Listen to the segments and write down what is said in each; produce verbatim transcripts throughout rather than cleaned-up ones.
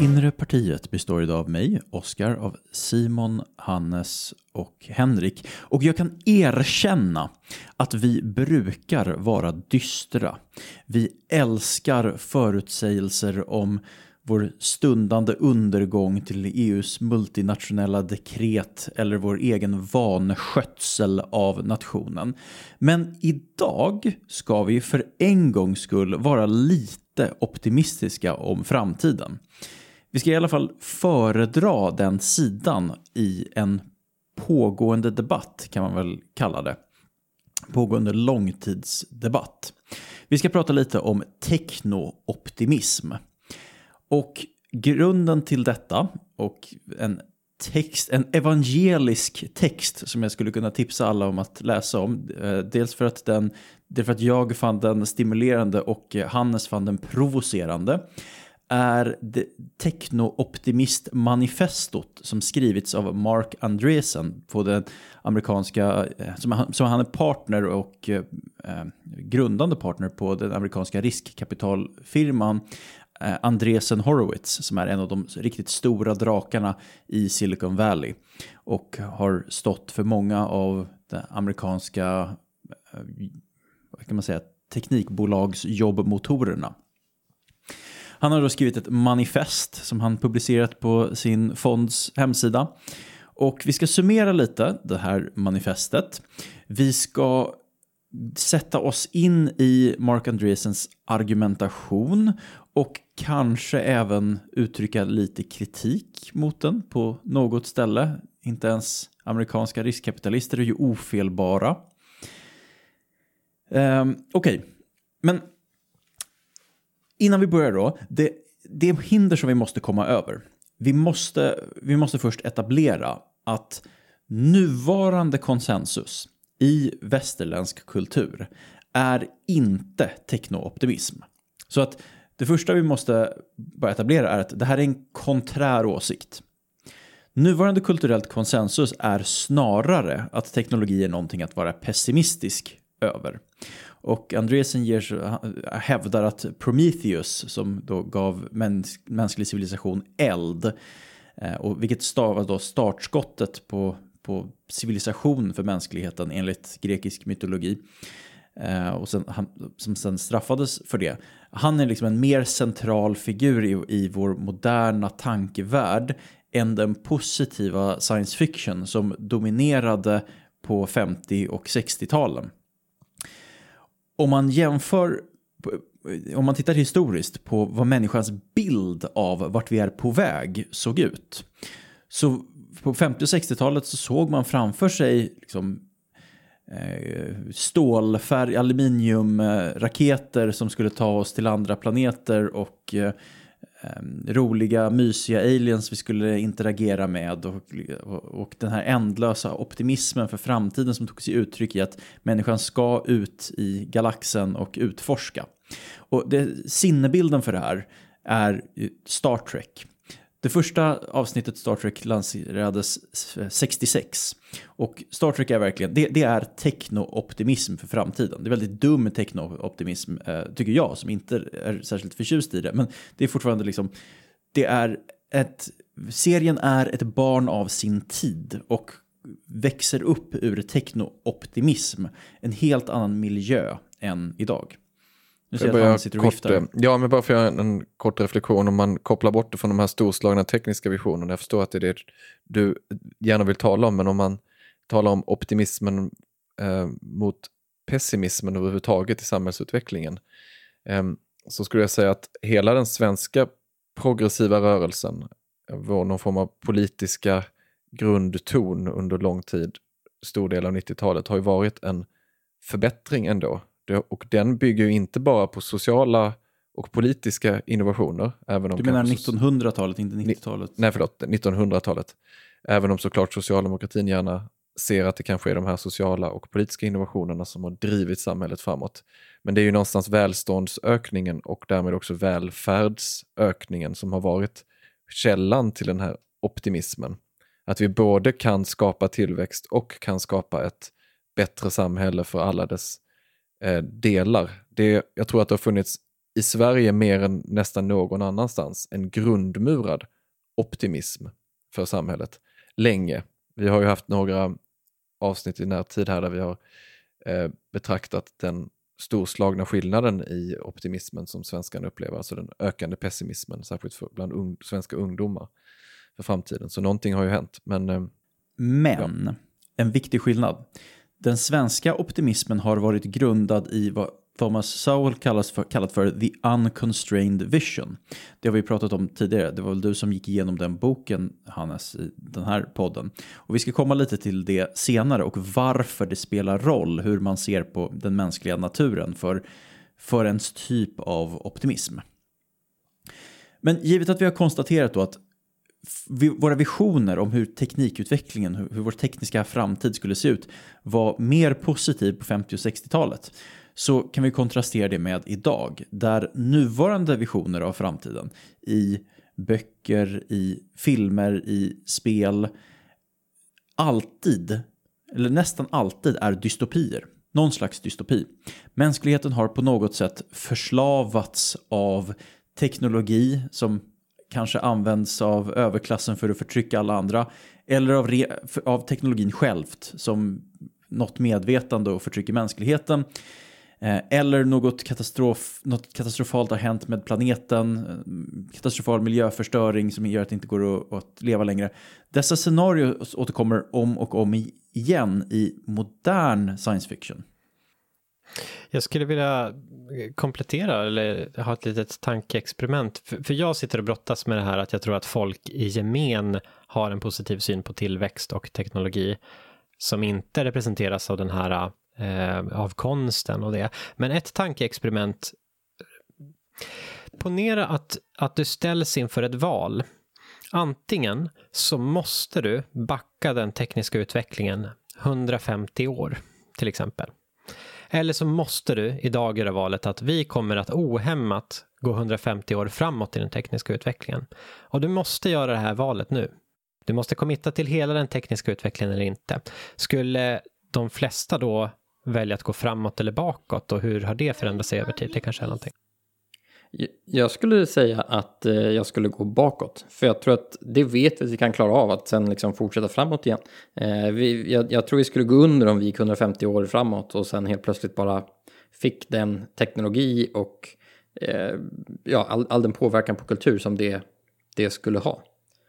Inre partiet består idag av mig, Oskar, av Simon, Hannes och Henrik. Och jag kan erkänna att vi brukar vara dystra. Vi älskar förutsägelser om vår stundande undergång till E U:s multinationella dekret eller vår egen vanskötsel av nationen. Men idag ska vi för en gångs skull vara lite optimistiska om framtiden. Vi ska i alla fall föredra den sidan i en pågående debatt, kan man väl kalla det. Pågående långtidsdebatt. Vi ska prata lite om teknooptimism. Och grunden till detta och en text, en evangelisk text som jag skulle kunna tipsa alla om att läsa om. Dels för att, den, dels för att jag fann den stimulerande och Hannes fann den provocerande. Är det teknooptimist-manifestot som skrivits av Marc Andreessen på den amerikanska, som han, som han är partner och eh, grundande partner på den amerikanska riskkapitalfirman eh, Andreessen Horowitz, som är en av de riktigt stora drakarna i Silicon Valley och har stått för många av de amerikanska eh, vad kan man säga, teknikbolags jobbmotorerna. Han har då skrivit ett manifest som han publicerat på sin fonds hemsida. Och vi ska summera lite det här manifestet. Vi ska sätta oss in i Marc Andreessens argumentation och kanske även uttrycka lite kritik mot den på något ställe. Inte ens amerikanska riskkapitalister är ju ofelbara. Um, Okej, okay. Men innan vi börjar då, det, det är hinder som vi måste komma över. Vi måste, vi måste först etablera att nuvarande konsensus i västerländsk kultur är inte teknooptimism. Så att det första vi måste börja etablera är att det här är en konträr åsikt. Nuvarande kulturellt konsensus är snarare att teknologi är någonting att vara pessimistisk över. Och Andreessen ger, hävdar att Prometheus, som då gav mäns- mänsklig civilisation eld, eh, och vilket stavar då startskottet på, på civilisation för mänskligheten enligt grekisk mytologi, eh, och sen, han, som sen straffades för det. Han är liksom en mer central figur i, i vår moderna tankevärld än den positiva science fiction som dominerade på femtio- och sextio-talen. Om man jämför, om man tittar historiskt på vad människans bild av vart vi är på väg såg ut. Så på femtio- och sextio-talet så såg man framför sig liksom, eh, stålfärg, aluminiumraketer som skulle ta oss till andra planeter och eh, roliga, mysiga aliens vi skulle interagera med och, och, och den här ändlösa optimismen för framtiden som tog sig uttryck i att människan ska ut i galaxen och utforska. Och det, sinnebilden för det här är Star Trek. Det första avsnittet Star Trek lanserades sextiosex. Och Star Trek är verkligen, det, det är teknooptimism för framtiden. Det är väldigt dum teknooptimism, eh, tycker jag, som inte är särskilt förtjust i det. Men det är fortfarande liksom, det är ett, serien är ett barn av sin tid och växer upp ur teknooptimism. En helt annan miljö än idag. Nu ser jag att han kort, ja, men bara för att göra en kort reflektion, om man kopplar bort det från de här storslagna tekniska visionerna. Jag förstår att det är det du gärna vill tala om, men om man talar om optimismen eh, mot pessimismen överhuvudtaget i samhällsutvecklingen, eh, så skulle jag säga att hela den svenska progressiva rörelsen, var någon form av politiska grundton under lång tid, stor del av nittiotalet, har ju varit en förbättring ändå. Och den bygger ju inte bara på sociala och politiska innovationer. Även om du menar nittonhundratalet, inte nittiotalet? Nej, förlåt, nittonhundratalet. Även om såklart socialdemokratin gärna ser att det kanske är de här sociala och politiska innovationerna som har drivit samhället framåt. Men det är ju någonstans välståndsökningen och därmed också välfärdsökningen som har varit källan till den här optimismen. Att vi både kan skapa tillväxt och kan skapa ett bättre samhälle för alla dess delar. Det, jag tror att det har funnits i Sverige mer än nästan någon annanstans en grundmurad optimism för samhället länge. Vi har ju haft några avsnitt i närtid här där vi har eh, betraktat den storslagna skillnaden i optimismen som svenskan upplever, alltså den ökande pessimismen, särskilt för, bland un, svenska ungdomar för framtiden. Så någonting har ju hänt. Men, eh, men ja. En viktig skillnad. Den svenska optimismen har varit grundad i vad Thomas Sowell kallas för, kallat för the unconstrained vision. Det har vi pratat om tidigare. Det var väl du som gick igenom den boken, Hannes, i den här podden. Och vi ska komma lite till det senare och varför det spelar roll hur man ser på den mänskliga naturen för, för ens typ av optimism. Men givet att vi har konstaterat då att vi, våra visioner om hur teknikutvecklingen, hur, hur vår tekniska framtid skulle se ut var mer positiv på femtio- och sextiotalet, så kan vi kontrastera det med idag, där nuvarande visioner av framtiden i böcker, i filmer, i spel alltid, eller nästan alltid är dystopier. Någon slags dystopi. Mänskligheten har på något sätt förslavats av teknologi som kanske används av överklassen för att förtrycka alla andra, eller av, re, av teknologin självt som något medvetande och förtrycker mänskligheten. Eller något, katastrof, något katastrofalt har hänt med planeten, katastrofal miljöförstöring som gör att det inte går att, att leva längre. Dessa scenarier återkommer om och om igen i modern science fiction. Jag skulle vilja komplettera eller ha ett litet tankeexperiment. För, för jag sitter och brottas med det här att jag tror att folk i gemen har en positiv syn på tillväxt och teknologi som inte representeras av den här eh, av konsten och det. Men ett tankeexperiment. Ponera att, att du ställs inför ett val. Antingen så måste du backa den tekniska utvecklingen hundrafemtio år till exempel. Eller så måste du idag göra valet att vi kommer att ohämmat gå hundrafemtio år framåt i den tekniska utvecklingen. Och du måste göra det här valet nu. Du måste committa till hela den tekniska utvecklingen eller inte. Skulle de flesta då välja att gå framåt eller bakåt, och hur har det förändrat sig över tid? Det kanske är någonting. Jag skulle säga att jag skulle gå bakåt. För jag tror att det vet vi att vi kan klara av, att sen liksom fortsätta framåt igen. Vi, jag, jag tror vi skulle gå under om vi gick hundrafemtio år framåt och sen helt plötsligt bara fick den teknologi och ja, all, all den påverkan på kultur som det, det skulle ha.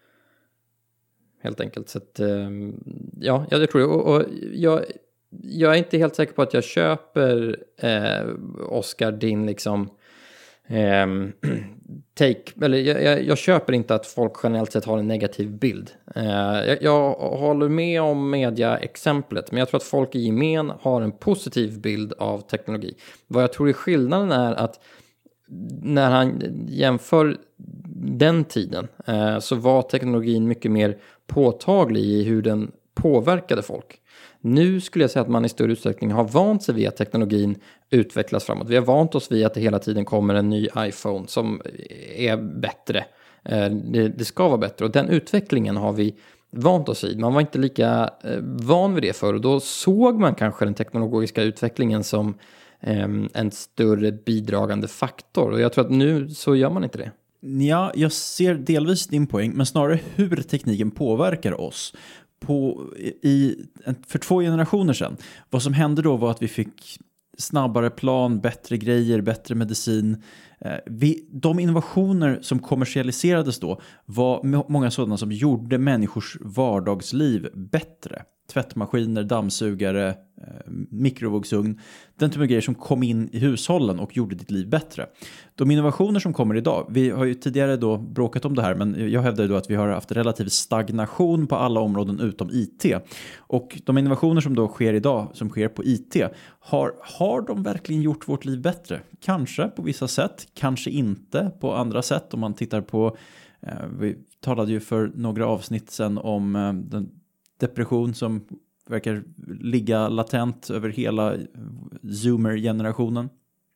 Helt enkelt. Så att, ja, jag tror det. Och, och jag, jag är inte helt säker på att jag köper eh, Oscar din liksom Um, take, eller jag, jag, jag köper inte att folk generellt sett har en negativ bild. Uh, jag, jag håller med om media-exemplet, men jag tror att folk i gemen har en positiv bild av teknologi. Vad jag tror är skillnaden är att när han jämför den tiden uh, så var teknologin mycket mer påtaglig i hur den påverkade folk. Nu skulle jag säga att man i större utsträckning har vant sig vid att teknologin utvecklas framåt. Vi har vant oss vid att det hela tiden kommer en ny iPhone som är bättre. Det, det ska vara bättre, och den utvecklingen har vi vant oss vid. Man var inte lika van vid det förr, och då såg man kanske den teknologiska utvecklingen som en större bidragande faktor. Och jag tror att nu så gör man inte det. Ja, jag ser delvis din poäng, men snarare hur tekniken påverkar oss. På, i, för två generationer sedan. Vad som hände då var att vi fick snabbare plan, bättre grejer, bättre medicin. Eh, vi, de innovationer som kommersialiserades då var må, många sådana som gjorde människors vardagsliv bättre. Tvättmaskiner, dammsugare, eh, mikrovågsugn. Den typen av grejer som kom in i hushållen och gjorde ditt liv bättre. De innovationer som kommer idag, vi har ju tidigare då bråkat om det här, men jag hävdar då att vi har haft relativ stagnation på alla områden utom I T. Och de innovationer som då sker idag, som sker på I T, har, har de verkligen gjort vårt liv bättre? Kanske på vissa sätt, kanske inte på andra sätt. Om man tittar på, eh, vi talade ju för några avsnitt sedan om eh, den depression som verkar ligga latent över hela Zoomer-generationen.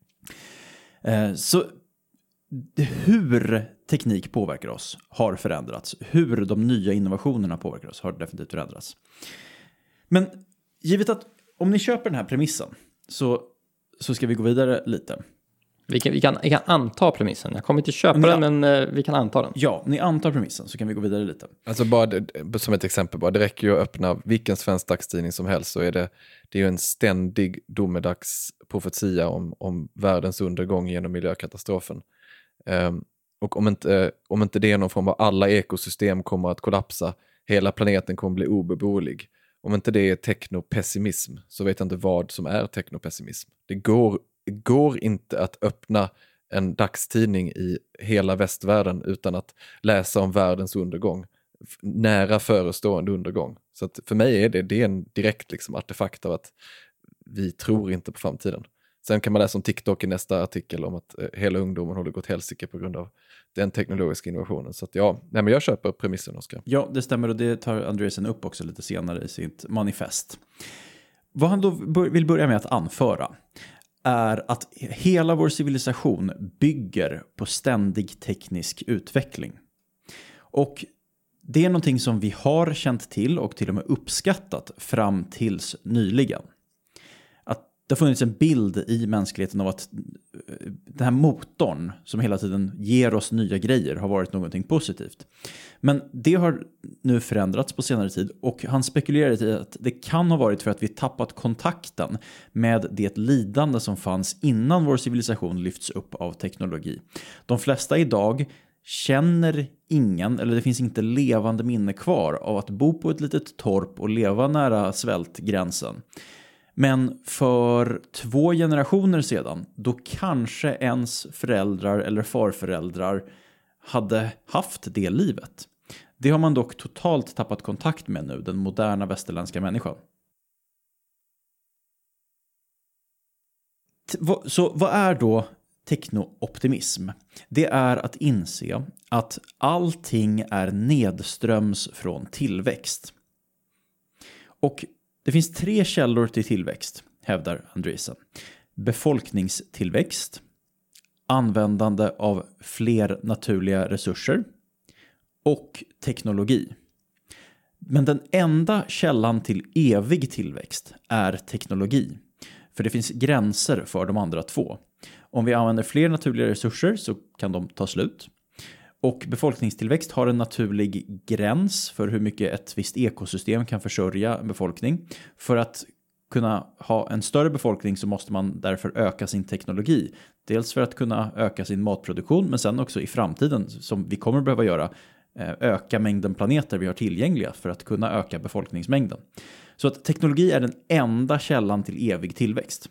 Så hur teknik påverkar oss har förändrats. Hur de nya innovationerna påverkar oss har definitivt förändrats. Men givet att om ni köper den här premissen så, så ska vi gå vidare lite. Vi kan, vi, kan, vi kan anta premissen. Jag kommer inte köpa Men, den, men eh, vi kan anta den. Ja, ni antar premissen så kan vi gå vidare lite. Alltså bara det- som ett exempel, bara, det räcker ju att öppna vilken svensk dagstidning som helst så är det, det är ju en ständig domedagsprofetia om, om världens undergång genom miljökatastrofen. Um, och om inte, om inte det är någon form av alla ekosystem kommer att kollapsa, hela planeten kommer bli obeboelig. Om inte det är teknopessimism så vet jag inte vad som är teknopessimism. Det går, det går inte att öppna en dagstidning i hela västvärlden utan att läsa om världens undergång, nära förestående undergång. Så att för mig är det, det är en direkt liksom artefakt av att vi tror inte på framtiden. Sen kan man läsa om TikTok i nästa artikel om att eh, hela ungdomen håller gått helsike på grund av den teknologiska innovationen. Så att ja, nej men jag köper premissen, Oskar. Ja, det stämmer och det tar Andreessen upp också lite senare i sitt manifest. Vad han då vill börja med att anföra är att hela vår civilisation bygger på ständig teknisk utveckling. Och det är någonting som vi har känt till och till och med uppskattat fram tills nyligen. Att det har funnits en bild i mänskligheten av att den här motorn som hela tiden ger oss nya grejer har varit någonting positivt. Men det har nu förändrats på senare tid och han spekulerar i att det kan ha varit för att vi tappat kontakten med det lidande som fanns innan vår civilisation lyfts upp av teknologi. De flesta idag känner ingen, eller det finns inte levande minne kvar av att bo på ett litet torp och leva nära svältgränsen. Men för två generationer sedan, då kanske ens föräldrar eller farföräldrar hade haft det livet. Det har man dock totalt tappat kontakt med nu, den moderna västerländska människan. Så vad är då teknooptimism? Det är att inse att allting är nedströms från tillväxt. Och det finns tre källor till tillväxt, hävdar Andreessen. Befolkningstillväxt, användande av fler naturliga resurser och teknologi. Men den enda källan till evig tillväxt är teknologi. För det finns gränser för de andra två. Om vi använder fler naturliga resurser så kan de ta slut. Och befolkningstillväxt har en naturlig gräns för hur mycket ett visst ekosystem kan försörja en befolkning. För att kunna ha en större befolkning så måste man därför öka sin teknologi. Dels för att kunna öka sin matproduktion men sen också i framtiden som vi kommer behöva göra öka mängden planeter vi har tillgängliga för att kunna öka befolkningsmängden. Så att teknologi är den enda källan till evig tillväxt.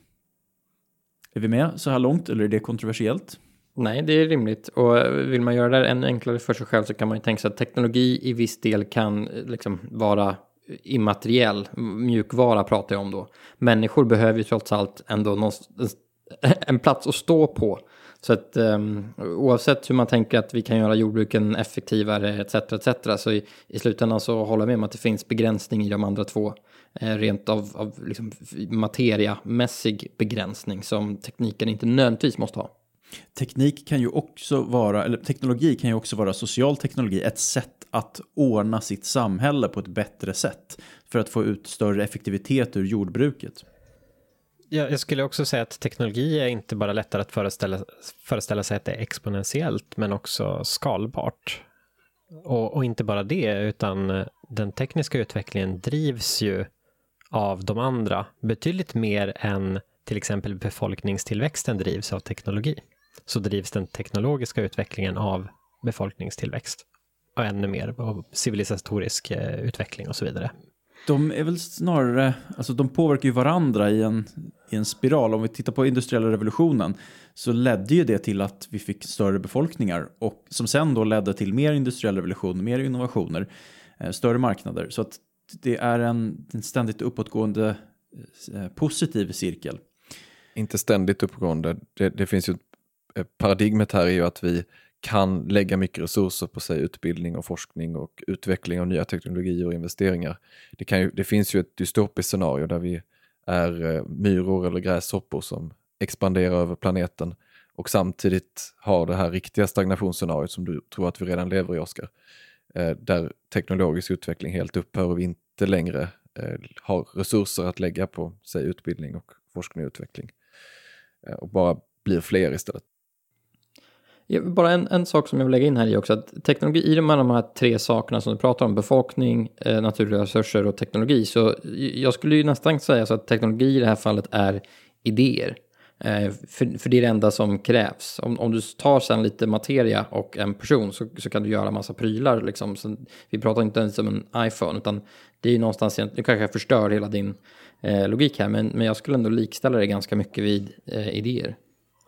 Är vi med så här långt eller är det kontroversiellt? Nej, det är rimligt. Och vill man göra det här ännu enklare för sig själv så kan man ju tänka sig att teknologi i viss del kan liksom vara immateriell. Mjukvara pratar jag om då. Människor behöver ju trots allt ändå någonstans, en plats att stå på. Så att um, oavsett hur man tänker att vi kan göra jordbruken effektivare et cetera et cetera så i, i slutändan så håller jag med om att det finns begränsning i de andra två. Eh, rent av, av liksom materiamässig begränsning som tekniken inte nödvändigtvis måste ha. Teknik kan ju också vara, eller teknologi kan ju också vara social teknologi, ett sätt att ordna sitt samhälle på ett bättre sätt för att få ut större effektivitet ur jordbruket. Ja, jag skulle också säga att teknologi är inte bara lättare att föreställa, föreställa sig att det är exponentiellt men också skalbart. Och, och inte bara det utan den tekniska utvecklingen drivs ju av de andra betydligt mer än till exempel befolkningstillväxten drivs av teknologi. Så drivs den teknologiska utvecklingen av befolkningstillväxt och ännu mer av civilisatorisk utveckling och så vidare. De är väl snarare, alltså de påverkar ju varandra i en, i en spiral. Om vi tittar på industriella revolutionen så ledde ju det till att vi fick större befolkningar och som sen då ledde till mer industriell revolution, mer innovationer, eh, större marknader. Så att det är en, en ständigt uppåtgående eh, positiv cirkel. Inte ständigt uppgående. Det, det finns ju paradigmet här är ju att vi kan lägga mycket resurser på sig utbildning och forskning och utveckling av nya teknologier och investeringar. Det, kan ju, det finns ju ett dystopiskt scenario där vi är myror eller gräshoppor som expanderar över planeten och samtidigt har det här riktiga stagnationsscenariot som du tror att vi redan lever i, Oskar. Där teknologisk utveckling helt upphör och vi inte längre har resurser att lägga på sig utbildning och forskning och utveckling. Och bara blir fler istället. Ja, bara en, en sak som jag vill lägga in här i också, att teknologi, i de här, de här tre sakerna som du pratar om, befolkning, eh, naturliga resurser och teknologi, så jag skulle ju nästan säga så att teknologi i det här fallet är idéer. Eh, för, för det är det enda som krävs. Om, om du tar sen lite materia och en person så, så kan du göra massa prylar. Liksom. Så vi pratar inte ens om en iPhone, utan det är ju någonstans, nu kanske jag förstör hela din eh, logik här, men, men jag skulle ändå likställa det ganska mycket vid eh, idéer.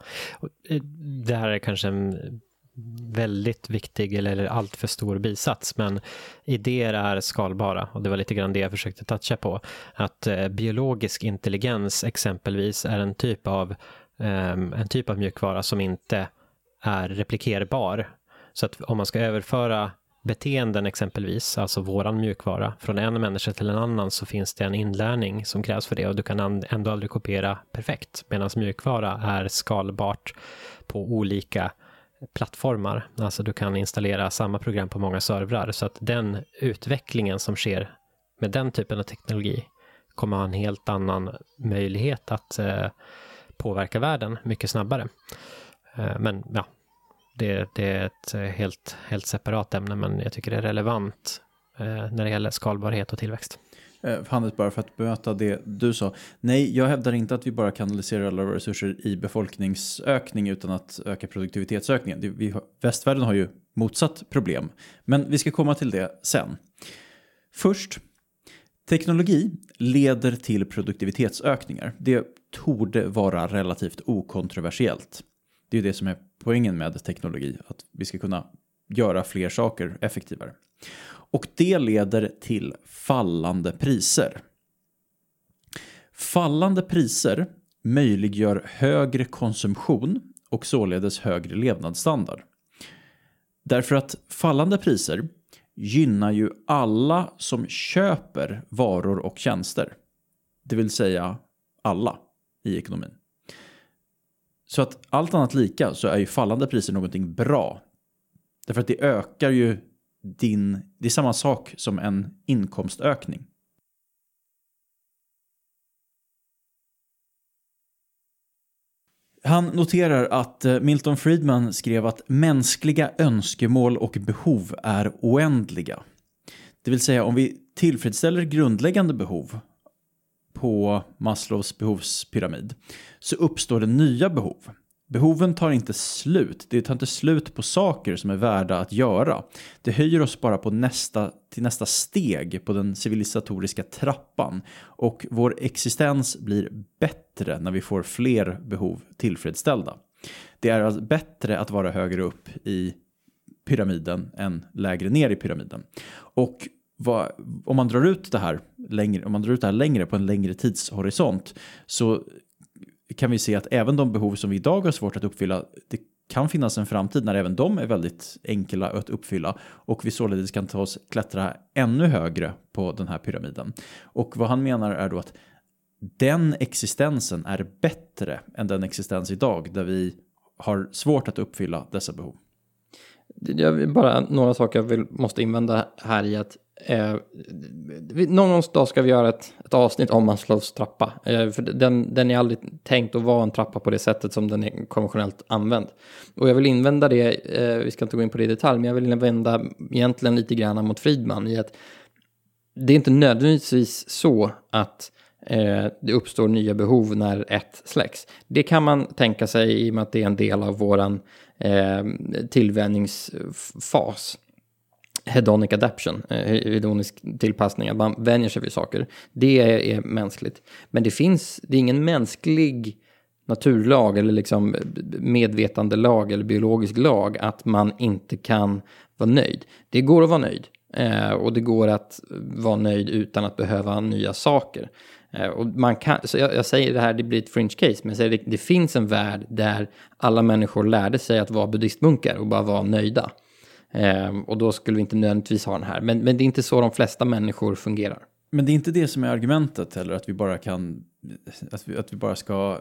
Det här är kanske en väldigt viktig eller allt för stor bisats, men idéer är skalbara, och det var lite grann det jag försökte toucha på, att eh, biologisk intelligens exempelvis är en typ av eh, en typ av mjukvara som inte är replikerbar. Så att om man ska överföra beteenden exempelvis, alltså våran mjukvara, från en människa till en annan, så finns det en inlärning som krävs för det, och du kan ändå aldrig kopiera perfekt, medan mjukvara är skalbart på olika plattformar. Alltså du kan installera samma program på många servrar, så att den utvecklingen som sker med den typen av teknologi kommer ha en helt annan möjlighet att eh, påverka världen mycket snabbare. Eh, men ja, Det, det är ett helt, helt separat ämne, men jag tycker det är relevant eh, när det gäller skalbarhet och tillväxt. Eh, Hannes, bara för att bemöta det du sa. Nej, jag hävdar inte att vi bara kanaliserar alla våra resurser i befolkningsökning utan att öka produktivitetsökningen. Det, vi, västvärlden har ju motsatt problem, men vi ska komma till det sen. Först, teknologi leder till produktivitetsökningar. Det torde vara relativt okontroversiellt. Det är ju det som är poängen med teknologi, att vi ska kunna göra fler saker effektivare. Och det leder till fallande priser. Fallande priser möjliggör högre konsumtion och således högre levnadsstandard. Därför att fallande priser gynnar ju alla som köper varor och tjänster. Det vill säga alla i ekonomin. Så att allt annat lika så är ju fallande priser någonting bra. Därför att det ökar ju din... Det är samma sak som en inkomstökning. Han noterar att Milton Friedman skrev att mänskliga önskemål och behov är oändliga. Det vill säga om vi tillfredsställer grundläggande behov på Maslows behovspyramid så uppstår det nya behov. Behoven tar inte slut. Det tar inte slut på saker som är värda att göra. Det höjer oss bara på nästa, till nästa steg på den civilisatoriska trappan. Och vår existens blir bättre när vi får fler behov tillfredsställda. Det är alltså bättre att vara högre upp i pyramiden än lägre ner i pyramiden. Och vad, om man drar ut det här längre, om man drar ut det här längre på en längre tidshorisont så kan vi se att även de behov som vi idag har svårt att uppfylla, det kan finnas en framtid när även de är väldigt enkla att uppfylla och vi således kan ta oss klättra ännu högre på den här pyramiden. Och vad han menar är då att den existensen är bättre än den existens idag där vi har svårt att uppfylla dessa behov. Jag vill bara några saker jag vill, måste invända här i att eh, någon dag ska vi göra ett, ett avsnitt om Maslows trappa. Eh, för den, den är aldrig tänkt att vara en trappa på det sättet som den är konventionellt använd. Och jag vill invända det, eh, vi ska inte gå in på det i detalj, men jag vill invända egentligen lite grann mot Friedman i att det är inte nödvändigtvis så att eh, det uppstår nya behov när ett släcks. Det kan man tänka sig i och med att det är en del av våran eh, tillvänjningsfas. Hedonic adaption, eh, hedonisk tillpassning, att man vänjer sig vid saker. Det är, är mänskligt. Men det finns, det är ingen mänsklig naturlag eller liksom medvetande lag eller biologisk lag att man inte kan vara nöjd. Det går att vara nöjd. Eh, och det går att vara nöjd utan att behöva nya saker. Eh, och man kan, så jag, jag säger det här, det blir ett fringe case, men jag säger det, det finns en värld där alla människor lärde sig att vara buddhistmunkar och bara vara nöjda. Eh, och då skulle vi inte nödvändigtvis ha den här. Men, men det är inte så de flesta människor fungerar. Men det är inte det som är argumentet heller, att vi bara kan, att vi, att vi bara ska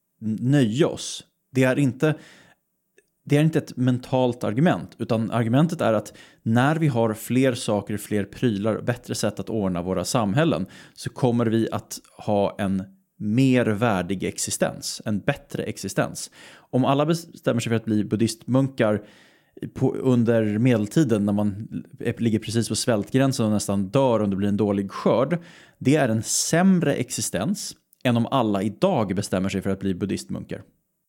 nöja oss. Det är inte... Det är inte ett mentalt argument, utan argumentet är att när vi har fler saker, fler prylar, bättre sätt att ordna våra samhällen så kommer vi att ha en mer värdig existens, en bättre existens. Om alla bestämmer sig för att bli buddhistmunkar på, under medeltiden när man ligger precis på svältgränsen och nästan dör om det blir en dålig skörd, det är en sämre existens än om alla idag bestämmer sig för att bli buddhistmunkar.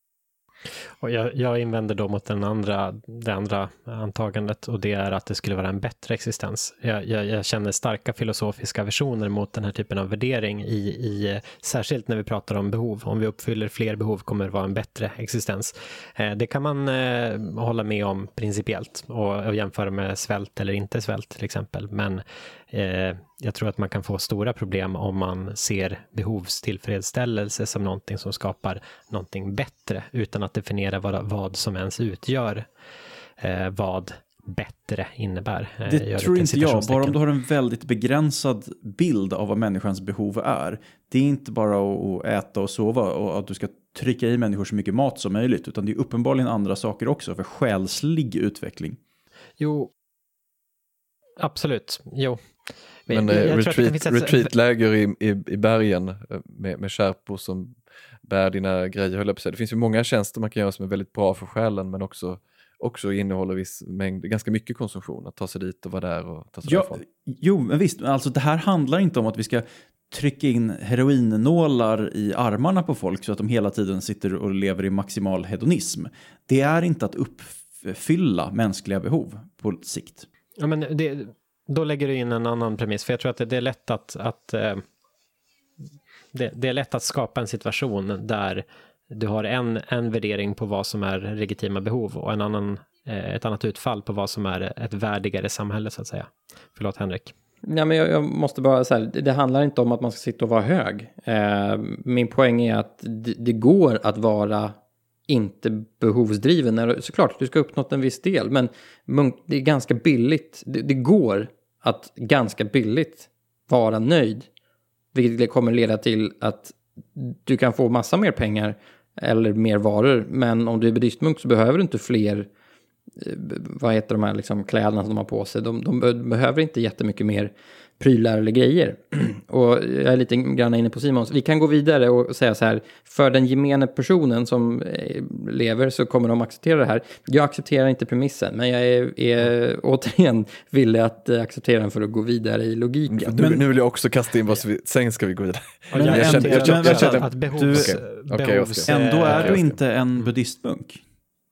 Och jag, jag invänder då mot den andra, det andra antagandet, och det är att det skulle vara en bättre existens. Jag, jag, jag känner starka filosofiska versioner mot den här typen av värdering, i, i, särskilt när vi pratar om behov. Om vi uppfyller fler behov kommer det vara en bättre existens. Eh, det kan man eh, hålla med om principiellt och, och jämföra med svält eller inte svält till exempel. Men eh, jag tror att man kan få stora problem om man ser behovstillfredsställelse som någonting som skapar någonting bättre utan att definiera vad, vad som ens utgör eh, vad bättre innebär. Eh, det tror inte jag, bara om du har en väldigt begränsad bild av vad människans behov är. Det är inte bara att äta och sova och att du ska trycka i människor så mycket mat som möjligt, utan det är uppenbarligen andra saker också för själslig utveckling. Jo, absolut, jo. Men jag, jag retreat, ett... retreatläger i, i, i bergen med, med skärpor som bär dina grejer, höll jag på att säga. Det finns ju många tjänster man kan göra som är väldigt bra för själen, men också, också innehåller viss mängd, ganska mycket konsumtion. Att ta sig dit och vara där och ta sig ja, därifrån. Jo, men visst. Alltså det här handlar inte om att vi ska trycka in heroinnålar i armarna på folk så att de hela tiden sitter och lever i maximal hedonism. Det är inte att uppfylla mänskliga behov på sikt. Ja, men det... Då lägger du in en annan premiss, för jag tror att det är lätt att, att eh, det, det är lätt att skapa en situation där du har en, en värdering på vad som är legitima behov och en annan, eh, ett annat utfall på vad som är ett värdigare samhälle, så att säga. Förlåt, Henrik. Ja, men jag, jag måste bara säga, det, det handlar inte om att man ska sitta och vara hög. Eh, min poäng är att det, det går att vara inte behovsdriven. Såklart, du ska uppnå en viss del, men det är ganska billigt. Det, det går att ganska billigt vara nöjd, vilket kommer leda till att du kan få massa mer pengar eller mer varor, men om du är buddhistmunk så behöver du inte fler, vad heter de här liksom, kläderna som de har på sig. De, de behöver inte jättemycket mer prylar eller grejer. Och jag är lite grann inne på Simons. Vi kan gå vidare och säga så här, för den gemene personen som lever så kommer de acceptera det här. Jag accepterar inte premissen, men jag är, är återigen villig att acceptera den för att gå vidare i logiken. Nu, nu vill jag också kasta in vad vi, sen ska vi gå vidare. Men jag, jag kände, jag kände, jag kände, att behovs, du, okay. behovs, okay, ändå är okay, du inte en buddhistmunk.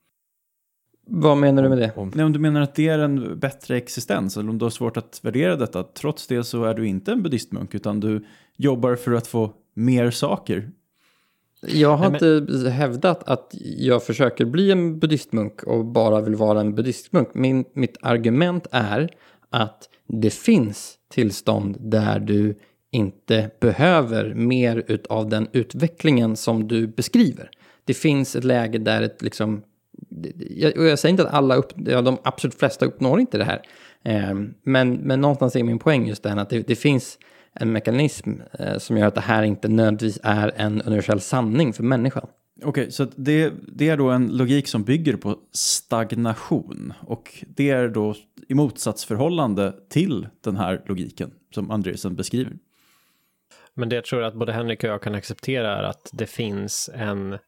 Vad menar du med det? Nej, om du menar att det är en bättre existens, eller om du har svårt att värdera detta, trots det så är du inte en buddhistmunk, utan du jobbar för att få mer saker. Jag har Nej, men... inte hävdat att jag försöker bli en buddhistmunk och bara vill vara en buddhistmunk. Min, mitt argument är att det finns tillstånd där du inte behöver mer utav den utvecklingen som du beskriver. Det finns ett läge där ett liksom... Jag, och jag säger inte att alla upp, ja, de absolut flesta uppnår inte det här. Eh, men, men någonstans är min poäng just den att det, det finns en mekanism eh, som gör att det här inte nödvändigtvis är en universell sanning för människan. Okej, okay, så det, det är då en logik som bygger på stagnation. Och det är då i motsatsförhållande till den här logiken som Andreasen beskriver. Men det jag tror att både Henrik och jag kan acceptera är att det finns en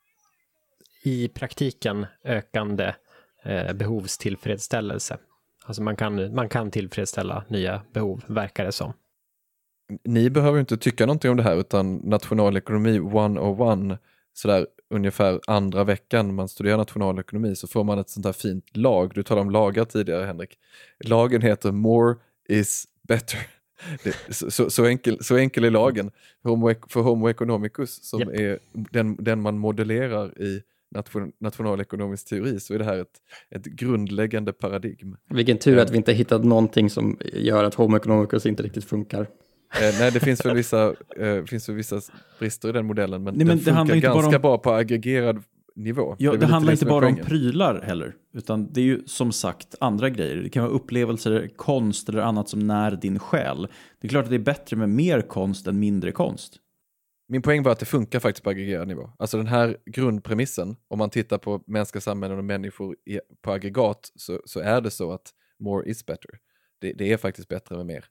i praktiken ökande eh, behovstillfredsställelse. Alltså man kan, man kan tillfredsställa nya behov, verkar det som. Ni behöver inte tycka någonting om det här, utan nationalekonomi etthundraett, sådär ungefär andra veckan man studerar nationalekonomi, så får man ett sånt här fint lag. Du talade om lagar tidigare, Henrik. Lagen heter More is better. Det, så, så, enkel, så enkel är lagen. Homo, för Homo economicus, som yep. är den, den man modellerar i nation, nationalekonomisk teori, så är det här ett, ett grundläggande paradigm. Vilken tur att vi inte hittat någonting som gör att Homo economicus inte riktigt funkar. Eh, nej, det finns väl vissa, eh, finns väl vissa brister i den modellen, men, nej, men den funkar inte ganska om... bra på aggregerad nivå. Ja, det, det handlar inte bara poängen. om prylar heller, utan det är ju som sagt andra grejer. Det kan vara upplevelser, konst eller annat som när din själ. Det är klart att det är bättre med mer konst än mindre konst. Min poäng var att det funkar faktiskt på aggregerad nivå. Alltså den här grundpremissen, om man tittar på mänskliga samhällen och människor på aggregat, så, så är det så att more is better. Det, det är faktiskt bättre med mer.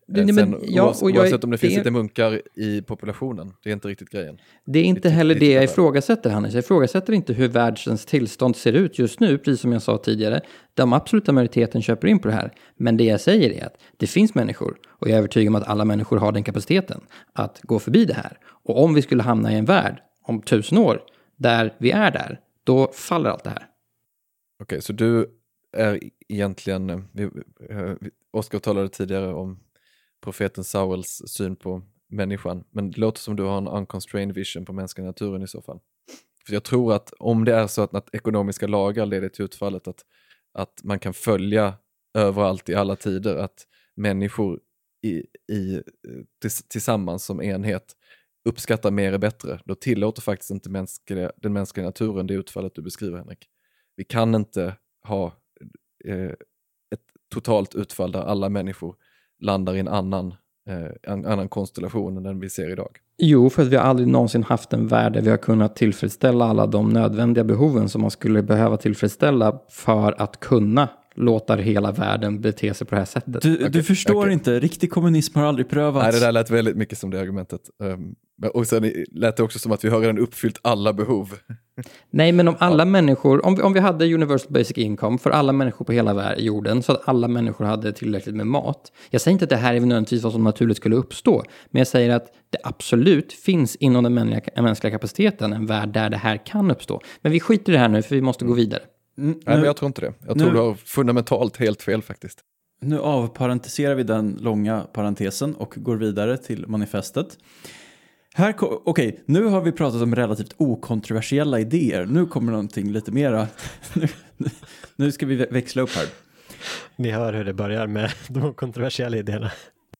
Det, Eh, nej, Sen, men, ja, oavs- och jag, oavsett om det, det finns är- lite munkar i populationen. Det är inte riktigt grejen. Det är inte Det- heller det- det jag det- ifrågasätter, Hannes. Jag ifrågasätter inte hur världens tillstånd ser ut just nu, precis som jag sa tidigare. Den absoluta majoriteten köper in på det här. Men det jag säger är att det finns människor, och jag är övertygad om att alla människor har den kapaciteten, att gå förbi det här. Och om vi skulle hamna i en värld om tusen år, där vi är där, då faller allt det här. Okej, så du är egentligen... eh, Vi, eh, vi- Oskar talade tidigare om profeten Sauels syn på människan. Men det låter som du har en unconstrained vision på mänskliga naturen i så fall. För jag tror att om det är så att, att ekonomiska lagar leder till utfallet att, att man kan följa överallt i alla tider, att människor i, i, tills, tillsammans som enhet uppskattar mer är bättre, då tillåter faktiskt inte mänskliga, den mänskliga naturen det utfallet du beskriver, Henrik. Vi kan inte ha eh, ett totalt utfall där alla människor landar i en annan, eh, en annan konstellation än den vi ser idag. Jo, för att vi har aldrig någonsin haft en värld där vi har kunnat tillfredsställa alla de nödvändiga behoven som man skulle behöva tillfredsställa för att kunna låta hela världen bete sig på det här sättet. Du, du Okej, förstår okej. inte, riktig kommunism har aldrig prövats. Nej, det där lät väldigt mycket som det argumentet. Um, och sen lät det också som att vi har redan uppfyllt alla behov. Nej, men om alla människor, om vi, om vi hade universal basic income för alla människor på hela världen, jorden, så att alla människor hade tillräckligt med mat. Jag säger inte att det här är nödvändigtvis vad som naturligt skulle uppstå, men jag säger att det absolut finns inom den mänskliga, mänskliga kapaciteten en värld där det här kan uppstå. Men vi skiter i det här nu, för vi måste gå vidare. Mm, Nej, men nu, jag tror inte det. Jag nu- tror du har fundamentalt helt fel faktiskt. nu avparenteserar vi den långa parentesen och går vidare till manifestet. Här, ko- okej, nu har vi pratat om relativt okontroversiella idéer. Nu kommer någonting lite mera. nu, nu ska vi vä- växla upp här. Ni hör hur det börjar med de kontroversiella idéerna.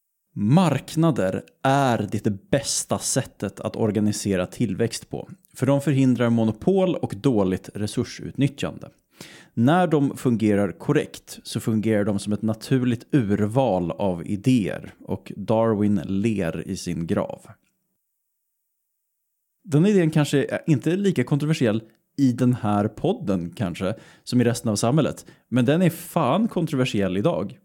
Marknader är det bästa sättet att organisera tillväxt på, för de förhindrar monopol och dåligt resursutnyttjande. När de fungerar korrekt så fungerar de som ett naturligt urval av idéer, och Darwin ler i sin grav. Den idén kanske är inte lika kontroversiell i den här podden kanske som i resten av samhället, men den är fan kontroversiell idag.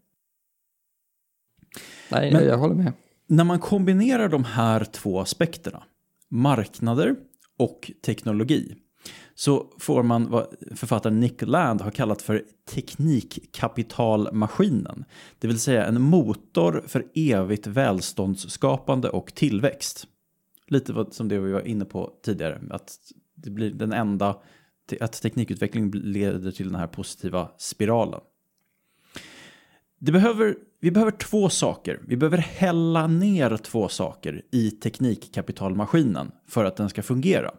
Nej, Men- jag, jag håller med. När man kombinerar de här två aspekterna, marknader och teknologi, så får man vad författaren Nick Land har kallat för teknikkapitalmaskinen. Det vill säga en motor för evigt välståndsskapande och tillväxt. Lite vad- som det vi var inne på tidigare, att det blir den enda, att teknikutveckling leder till den här positiva spiralen. Det behöver, vi behöver två saker. Vi behöver hälla ner två saker i teknikkapitalmaskinen för att den ska fungera.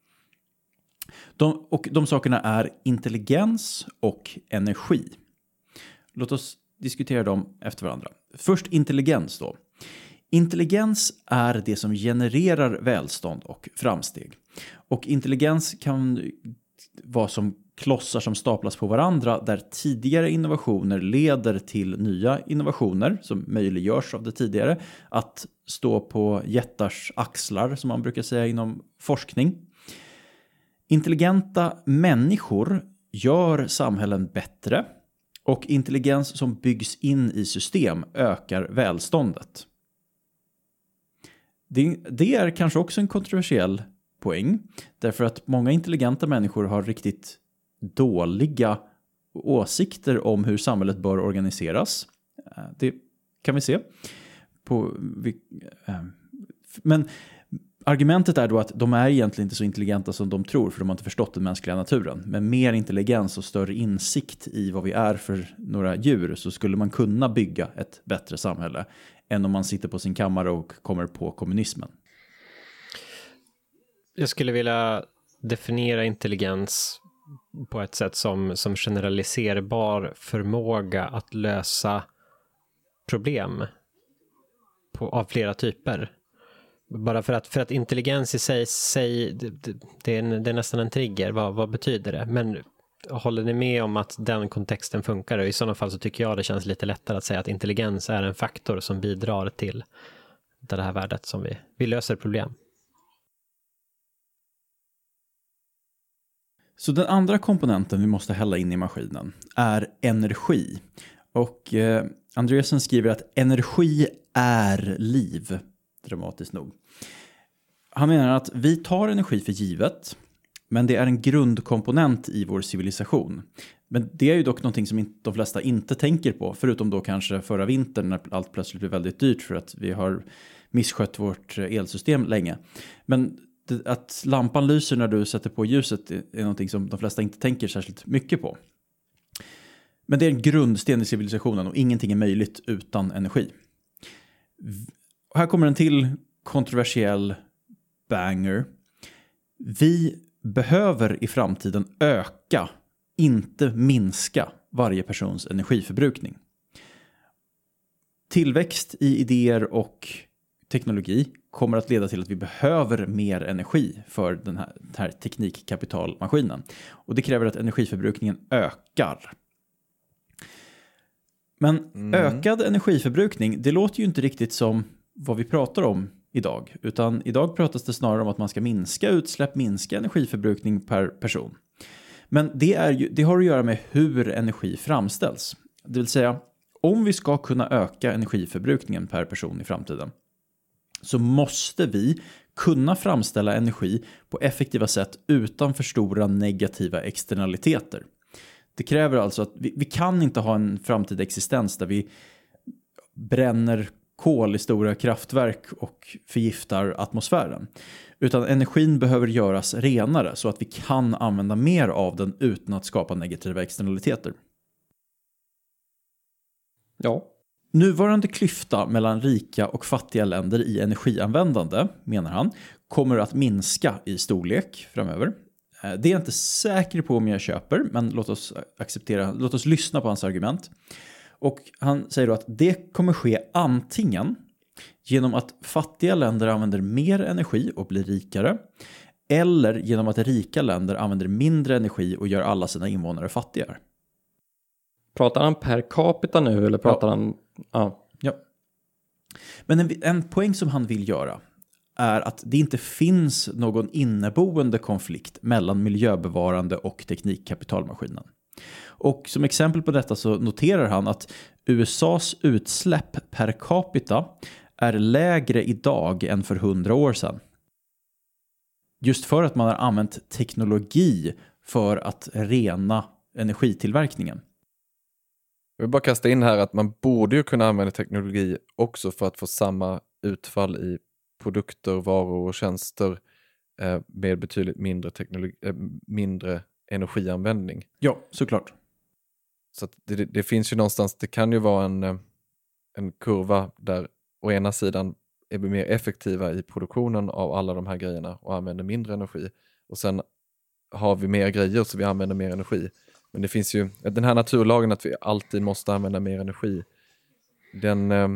De, och de sakerna är intelligens och energi. Låt oss diskutera dem efter varandra. Först intelligens då. Intelligens är det som genererar välstånd och framsteg. Och intelligens kan vara som klossar som staplas på varandra, där tidigare innovationer leder till nya innovationer som möjliggörs av det tidigare. Att stå på jättars axlar, som man brukar säga inom forskning. Intelligenta människor gör samhällen bättre, och intelligens som byggs in i system ökar välståndet. Det, det är kanske också en kontroversiell poäng, därför att många intelligenta människor har riktigt dåliga åsikter om hur samhället bör organiseras. Det kan vi se. På, men argumentet är då att de är egentligen inte så intelligenta som de tror, för de har inte förstått den mänskliga naturen. Men mer intelligens och större insikt i vad vi är för några djur, så skulle man kunna bygga ett bättre samhälle än om man sitter på sin kammare och kommer på kommunismen. Jag skulle vilja definiera intelligens på ett sätt som, som generaliserbar förmåga att lösa problem på, av flera typer. Bara för att, för att intelligens i sig, sig det, det, det, är en, det är nästan en trigger. Vad, vad betyder det? Men håller ni med om att den kontexten funkar? Och i sådana fall så tycker jag det känns lite lättare att säga att intelligens är en faktor som bidrar till det här värdet som vi, vi löser problem. Så den andra komponenten vi måste hälla in i maskinen är energi. Och eh, Andreasen skriver att energi är liv, dramatiskt nog. Han menar att vi tar energi för givet, men det är en grundkomponent i vår civilisation. Men det är ju dock någonting som de flesta inte tänker på, förutom då kanske förra vintern när allt plötsligt blev väldigt dyrt för att vi har misskött vårt elsystem länge. Men det, att lampan lyser när du sätter på ljuset är någonting som de flesta inte tänker särskilt mycket på. Men det är en grundsten i civilisationen och ingenting är möjligt utan energi. Och här kommer en till kontroversiell banger. Vi behöver i framtiden öka, inte minska varje persons energiförbrukning. Tillväxt i idéer och teknologi kommer att leda till att vi behöver mer energi för den här, den här teknikkapitalmaskinen. Och det kräver att energiförbrukningen ökar. Men mm. ökad energiförbrukning, det låter ju inte riktigt som vad vi pratar om idag. Utan idag pratas det snarare om att man ska minska utsläpp, minska energiförbrukning per person. Men det, är ju, det har att göra med hur energi framställs. Det vill säga, om vi ska kunna öka energiförbrukningen per person i framtiden så måste vi kunna framställa energi på effektiva sätt utan för stora negativa externaliteter. Det kräver alltså att vi, vi kan inte ha en framtida existens där vi bränner kol i stora kraftverk och förgiftar atmosfären. Utan energin behöver göras renare så att vi kan använda mer av den utan att skapa negativa externaliteter. Ja. Nuvarande klyfta mellan rika och fattiga länder i energianvändande, menar han, kommer att minska i storlek framöver. Det är jag inte säker på om jag köper, men låt oss acceptera, låt oss lyssna på hans argument. Och han säger då att det kommer ske antingen genom att fattiga länder använder mer energi och blir rikare, eller genom att rika länder använder mindre energi och gör alla sina invånare fattigare. Pratar han per capita nu eller pratar ja. han... Ja. ja. Men en, en poäng som han vill göra är att det inte finns någon inneboende konflikt mellan miljöbevarande och teknikkapitalmaskinen. Och som exempel på detta så noterar han att U S A:s utsläpp per capita är lägre idag än för hundra år sedan. Just för att man har använt teknologi för att rena energitillverkningen. Jag vill bara kasta in här att man borde ju kunna använda teknologi också för att få samma utfall i produkter, varor och tjänster eh, med betydligt mindre, teknologi, eh, mindre energianvändning. Ja, såklart. Så att det, det finns ju någonstans, det kan ju vara en, en kurva där å ena sidan är vi mer effektiva i produktionen av alla de här grejerna och använder mindre energi. Och sen har vi mer grejer så vi använder mer energi. Men det finns ju, den här naturlagen att vi alltid måste använda mer energi. Den... Eh,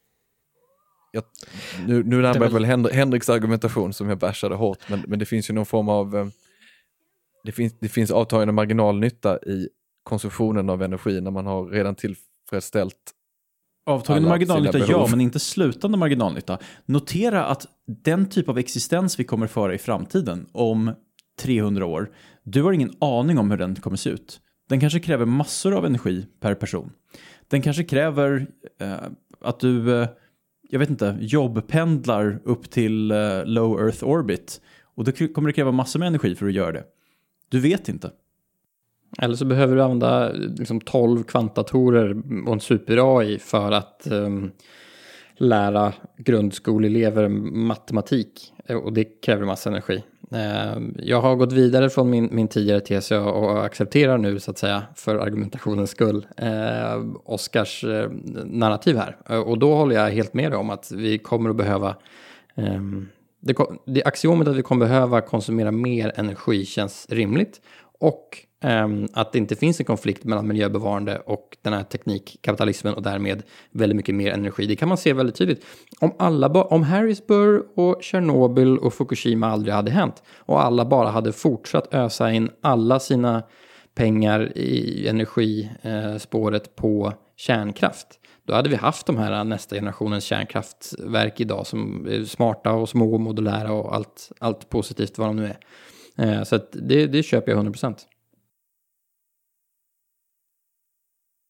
jag, nu nu närmar jag väl Henrik, Henriks argumentation som jag bärsade hårt. Men, men det finns ju någon form av... Eh, det, finns, det finns avtagande marginalnytta i konsumtionen av energi när man har redan tillfredsställt avtagande marginalnytta, ja, men inte slutande marginalnytta. Notera att den typ av existens vi kommer föra i framtiden om trehundra år, du har ingen aning om hur den kommer se ut. Den kanske kräver massor av energi per person. Den kanske kräver eh, att du, eh, jag vet inte, jobbpendlar upp till eh, low earth orbit. Och då kommer det kräva massor med energi för att göra det. Du vet inte. Eller så behöver du använda liksom tolv kvantdatorer och en super-A I för att um, lära grundskoleelever matematik. Och det kräver massa energi. Uh, jag har gått vidare från min, min tidigare tes och accepterar nu så att säga för argumentationens skull uh, Oskars uh, narrativ här. Uh, och då håller jag helt med om att vi kommer att behöva... Um, det, det axiomet att vi kommer behöva konsumera mer energi känns rimligt. Och um, att det inte finns en konflikt mellan miljöbevarande och den här teknikkapitalismen och därmed väldigt mycket mer energi. Det kan man se väldigt tydligt. Om, alla ba- om Harrisburg och Tjernobyl och Fukushima aldrig hade hänt och alla bara hade fortsatt ösa in alla sina pengar i energispåret eh, på kärnkraft. Då hade vi haft de här nästa generationens kärnkraftverk idag som är smarta och små och modulära och allt, allt positivt vad de nu är. Eh, så att det, det köper jag hundra procent.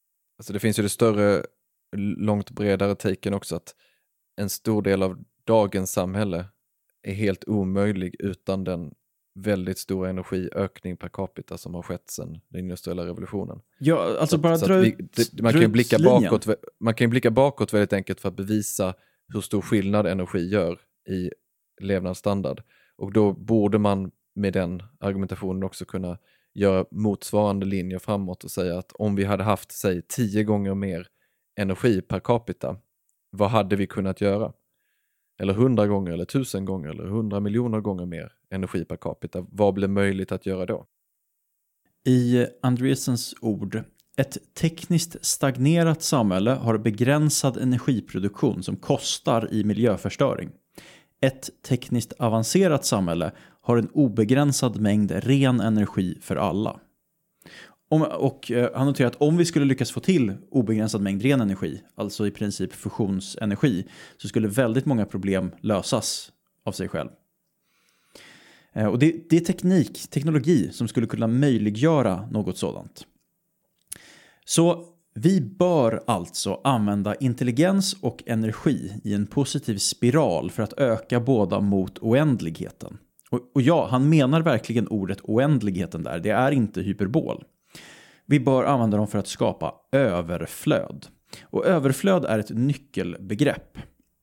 Alltså det finns ju det större, långt bredare taken också, att en stor del av dagens samhälle är helt omöjlig utan den väldigt stora energiökning per capita som har skett sedan den industriella revolutionen. Ja, alltså så, bara så dra vi, ut, det, man, dra kan ju blicka ut linjen. bakåt, man kan ju blicka bakåt väldigt enkelt för att bevisa hur stor skillnad energi gör i levnadsstandard. Och då borde man med den argumentationen också kunna göra motsvarande linjer framåt och säga att om vi hade haft, säg, tio gånger mer energi per capita, vad hade vi kunnat göra? Eller hundra gånger, eller tusen gånger, eller hundra miljoner gånger mer energi per capita. Vad blev möjligt att göra då? I Andreessens ord, ett tekniskt stagnerat samhälle har begränsad energiproduktion som kostar i miljöförstöring. Ett tekniskt avancerat samhälle har en obegränsad mängd ren energi för alla. Om, och eh, han noterar att om vi skulle lyckas få till obegränsad mängd ren energi, alltså i princip fusionsenergi, så skulle väldigt många problem lösas av sig själv. Eh, och det, det är teknik, teknologi som skulle kunna möjliggöra något sådant. Så vi bör alltså använda intelligens och energi i en positiv spiral för att öka båda mot oändligheten. Och, och ja, han menar verkligen ordet oändligheten där, det är inte hyperbol. Vi bör använda dem för att skapa överflöd. Och överflöd är ett nyckelbegrepp.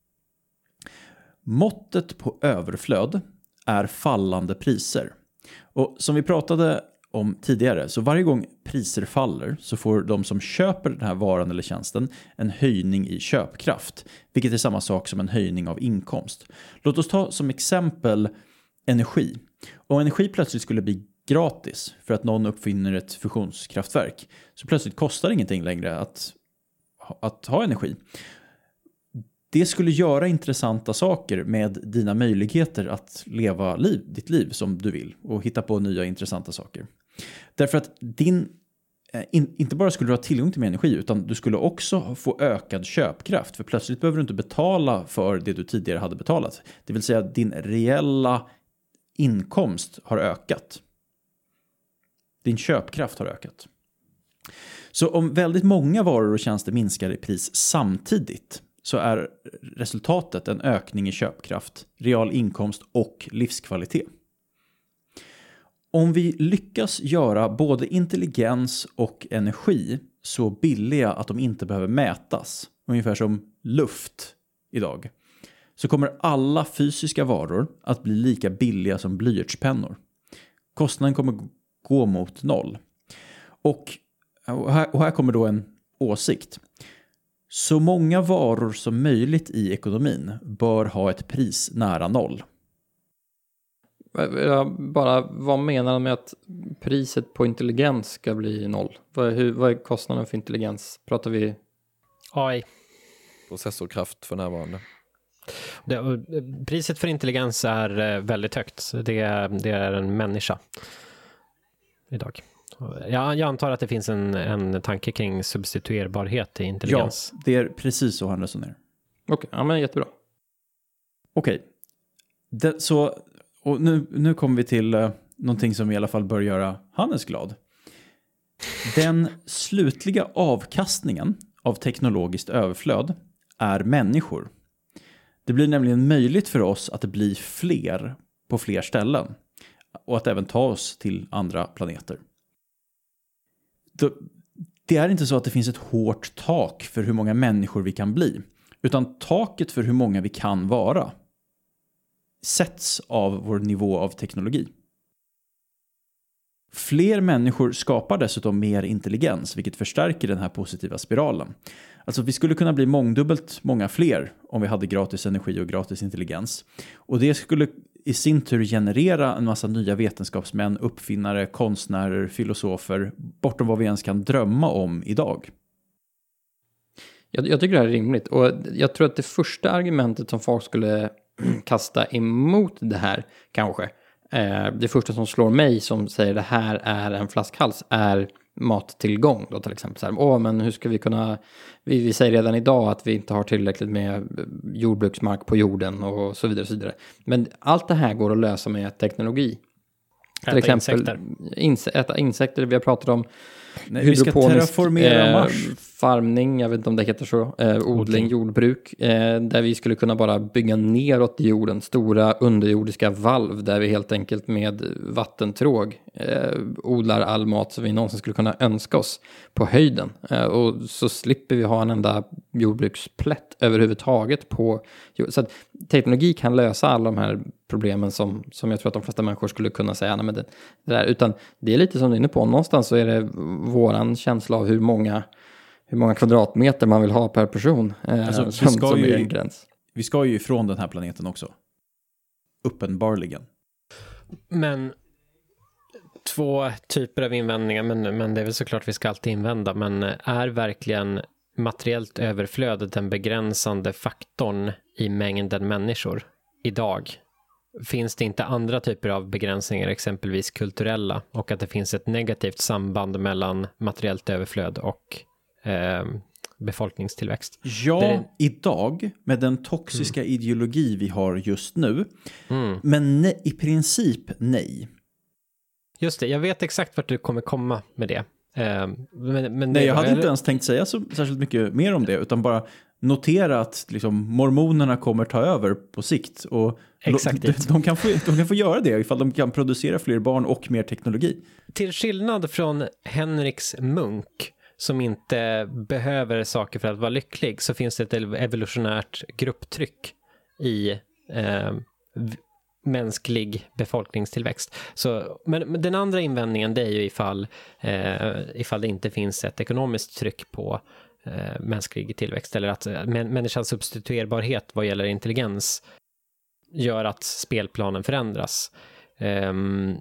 Måttet på överflöd är fallande priser. Och som vi pratade om tidigare, så varje gång priser faller så får de som köper den här varan eller tjänsten en höjning i köpkraft, vilket är samma sak som en höjning av inkomst. Låt oss ta som exempel energi. Om energi plötsligt skulle bli gratis för att någon uppfinner ett fusionskraftverk, så plötsligt kostar det ingenting längre att, att ha energi. Det skulle göra intressanta saker med dina möjligheter att leva liv, ditt liv som du vill och hitta på nya intressanta saker. Därför att din, in, inte bara skulle du ha tillgång till mer energi, utan du skulle också få ökad köpkraft, för plötsligt behöver du inte betala för det du tidigare hade betalat. Det vill säga att din reella inkomst har ökat. Din köpkraft har ökat. Så om väldigt många varor och tjänster minskar i pris samtidigt, så är resultatet en ökning i köpkraft, real inkomst och livskvalitet. Om vi lyckas göra både intelligens och energi så billiga att de inte behöver mätas, ungefär som luft idag, så kommer alla fysiska varor att bli lika billiga som blyertspennor. Kostnaden kommer gå mot noll. Och, och, här, och här kommer då en åsikt. Så många varor som möjligt i ekonomin bör ha ett pris nära noll. Bara, vad menar han med att priset på intelligens ska bli noll? Vad är, hur, vad är kostnaden för intelligens? Pratar vi A I. Processorkraft för närvarande. Det, priset för intelligens är väldigt högt. Det, det är en människa idag. Jag, jag antar att det finns en, en tanke kring substituerbarhet i intelligens. Ja, det är precis så han resonerar. Okej, okay, ja men jättebra. Okej, okay. Så och nu, nu kommer vi till uh, någonting som i alla fall bör göra Hannes glad. Den slutliga avkastningen av teknologiskt överflöd är människor. Det blir nämligen möjligt för oss att det blir fler på fler ställen och att även ta oss till andra planeter. Det är inte så att det finns ett hårt tak för hur många människor vi kan bli, utan taket för hur många vi kan vara sätts av vår nivå av teknologi. Fler människor skapar dessutom mer intelligens, vilket förstärker den här positiva spiralen. Alltså vi skulle kunna bli mångdubbelt många fler om vi hade gratis energi och gratis intelligens. Och det skulle i sin tur generera en massa nya vetenskapsmän, uppfinnare, konstnärer, filosofer, bortom vad vi ens kan drömma om idag. Jag, jag tycker det här är rimligt, och jag tror att det första argumentet som folk skulle kasta emot det här kanske, eh, det första som slår mig som säger det här är en flaskhals är mattillgång då till exempel. Så här, Åh, men hur ska vi kunna, vi, vi säger redan idag att vi inte har tillräckligt med jordbruksmark på jorden och så vidare och så vidare. Men allt det här går att lösa med teknologi. Äta till exempel insekter. Ins- äta insekter, vi har pratat om Nej, vi ska terraformera eh, Mars. farmning, jag vet inte om det heter så, eh, odling, odling, jordbruk, eh, där vi skulle kunna bara bygga neråt i jorden, stora underjordiska valv där vi helt enkelt med vattentråg eh, odlar all mat som vi någonsin skulle kunna önska oss på höjden. Eh, och så slipper vi ha en enda jordbruksplätt överhuvudtaget på jorden. Så att teknologi kan lösa alla de här problemen som, som jag tror att de flesta människor skulle kunna säga, nej men det, det där, utan det är lite som du är inne på, någonstans så är det våran känsla av hur många, hur många kvadratmeter man vill ha per person eh, alltså, som, vi ska som ju, är en gräns. Vi ska ju ifrån den här planeten också. Uppenbarligen. Men två typer av invändningar, men, men det är väl såklart vi ska alltid invända, men är verkligen materiellt överflöd den begränsande faktorn i mängden människor idag? Finns det inte andra typer av begränsningar, exempelvis kulturella, och att det finns ett negativt samband mellan materiellt överflöd och eh, befolkningstillväxt? Ja, det... idag med den toxiska mm. ideologi vi har just nu, mm. men ne- i princip nej. Just det, jag vet exakt vart du kommer komma med det. Eh, men, men nej, det jag hade är... inte ens tänkt säga så särskilt mycket mer om det, utan bara notera att liksom, mormonerna kommer ta över på sikt, och exakt de, de, kan få, de kan få göra det ifall de kan producera fler barn och mer teknologi. Till skillnad från Henriks munk som inte behöver saker för att vara lycklig, så finns det ett evolutionärt grupptryck i eh, mänsklig befolkningstillväxt. Så, men, men den andra invändningen, det är ju ifall, eh, ifall det inte finns ett ekonomiskt tryck på eh, mänsklig tillväxt, eller att eh, människans substituerbarhet vad gäller intelligens gör att spelplanen förändras. Eh,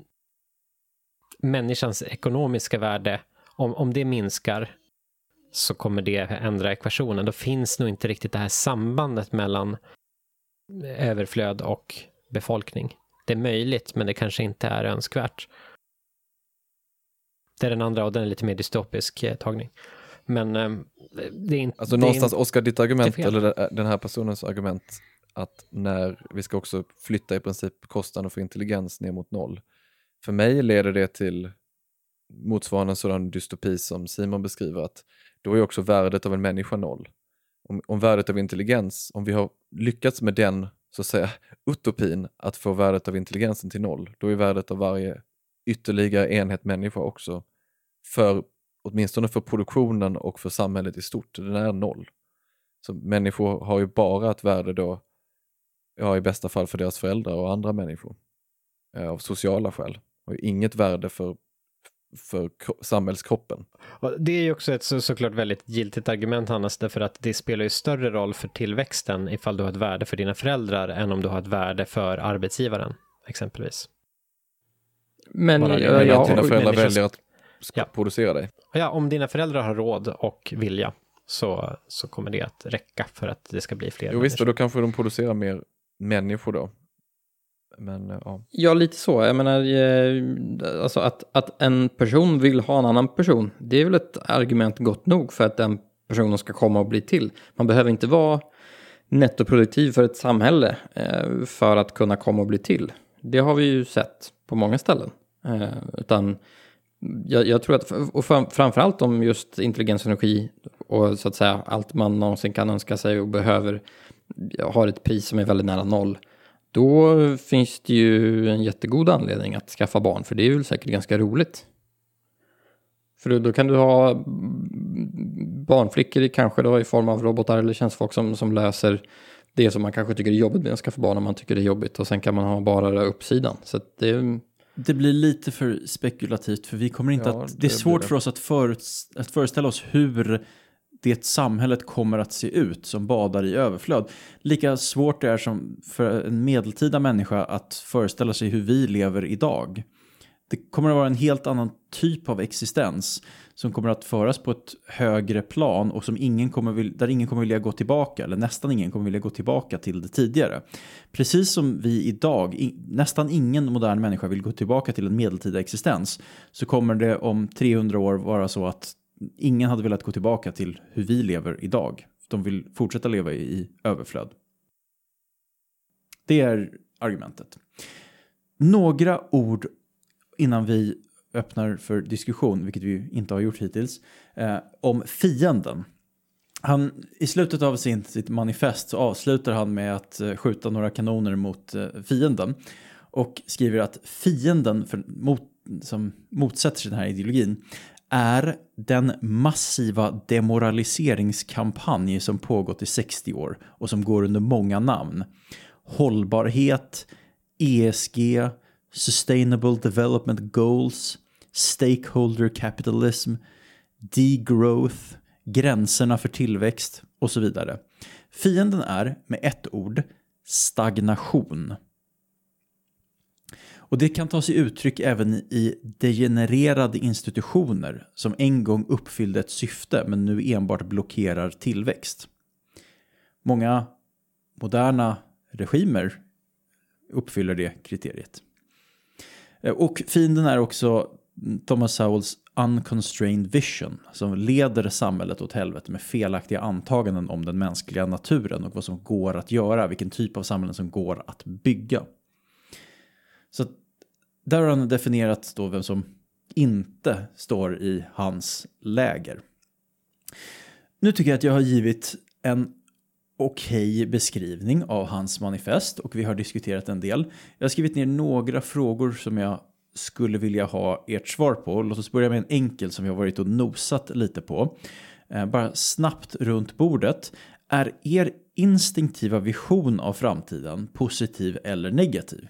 människans ekonomiska värde, om, om det minskar, så kommer det ändra ekvationen. Då finns nog inte riktigt det här sambandet mellan överflöd och befolkning. Det är möjligt, men det kanske inte är önskvärt. Det är den andra, och den är lite mer dystopisk eh, tagning. Men eh, det är inte... Alltså det någonstans, är Oskar, ditt argument, eller den här personens argument, att när vi ska också flytta i princip kostnaden för intelligens ner mot noll. För mig leder det till motsvarande sådan dystopi som Simon beskriver, att då är också värdet av en människa noll. Om, om värdet av intelligens, om vi har lyckats med den, så att säga, utopin att få värdet av intelligensen till noll, då är värdet av varje ytterligare enhet människa också, för åtminstone för produktionen och för samhället i stort, den är noll. Så människor har ju bara ett värde då, ja, i bästa fall för deras föräldrar och andra människor, eh, av sociala skäl, och inget värde för för kro- samhällskroppen. Det är ju också ett så, såklart väldigt giltigt argument, Hannes, därför att det spelar ju större roll för tillväxten ifall du har ett värde för dina föräldrar än om du har ett värde för arbetsgivaren, exempelvis. Men Bara ja, det, ja, att dina föräldrar människor... väljer att ska ja. producera dig. Ja, om dina föräldrar har råd och vilja, så, så kommer det att räcka för att det ska bli fler Jo visst, och då kanske de producerar mer människor då. Men, ja. ja, lite så. Jag menar, eh, alltså att, att en person vill ha en annan person, det är väl ett argument gott nog för att den personen ska komma och bli till. Man behöver inte vara nettoproduktiv för ett samhälle eh, för att kunna komma och bli till. Det har vi ju sett på många ställen. Eh, utan jag, jag tror att, och framförallt om just intelligens och energi och så att säga allt man någonsin kan önska sig och behöver har ett pris som är väldigt nära noll, då finns det ju en jättegod anledning att skaffa barn, för det är ju säkert ganska roligt. För då, då kan du ha barnflickor kanske då i form av robotar eller tjänstfolk som, som löser det som man kanske tycker är jobbigt med att skaffa barn, om man tycker det är jobbigt, och sen kan man ha bara uppsidan. Så att det är... Det blir lite för spekulativt, för vi kommer inte Ja, att... Det är det svårt blir det. för oss att, för, att föreställa oss hur det samhället kommer att se ut som badar i överflöd. Lika svårt det är som för en medeltida människa att föreställa sig hur vi lever idag. Det kommer att vara en helt annan typ av existens som kommer att föras på ett högre plan, och som ingen kommer vilja, där ingen kommer vilja gå tillbaka, eller nästan ingen kommer vilja gå tillbaka till det tidigare. Precis som vi idag, i, nästan ingen modern människa vill gå tillbaka till en medeltida existens, så kommer det om trehundra år vara så att ingen hade velat gå tillbaka till hur vi lever idag. De vill fortsätta leva i, i överflöd. Det är argumentet. Några ord innan vi öppnar för diskussion, vilket vi inte har gjort hittills, eh, om fienden. Han, i slutet av sin, sitt manifest så avslutar han med att eh, skjuta några kanoner mot eh, fienden och skriver att fienden för, mot, som motsätter sig den här ideologin är den massiva demoraliseringskampanj som pågått i sextio år och som går under många namn. Hållbarhet, E S G, Sustainable Development Goals, Stakeholder Capitalism, Degrowth, gränserna för tillväxt och så vidare. Fienden är med ett ord stagnation. Och det kan ta sig uttryck även i degenererade institutioner som en gång uppfyllde ett syfte men nu enbart blockerar tillväxt. Många moderna regimer uppfyller det kriteriet. Och fienden är också Thomas Sowells unconstrained vision som leder samhället åt helvete med felaktiga antaganden om den mänskliga naturen och vad som går att göra, vilken typ av samhällen som går att bygga. Så där har han definierat då vem som inte står i hans läger. Nu tycker jag att jag har givit en okej beskrivning av hans manifest och vi har diskuterat en del. Jag har skrivit ner några frågor som jag skulle vilja ha ert svar på. Låt oss börja med en enkel som jag har varit och nosat lite på. Eh, bara snabbt runt bordet. Är er instinktiva vision av framtiden positiv eller negativ?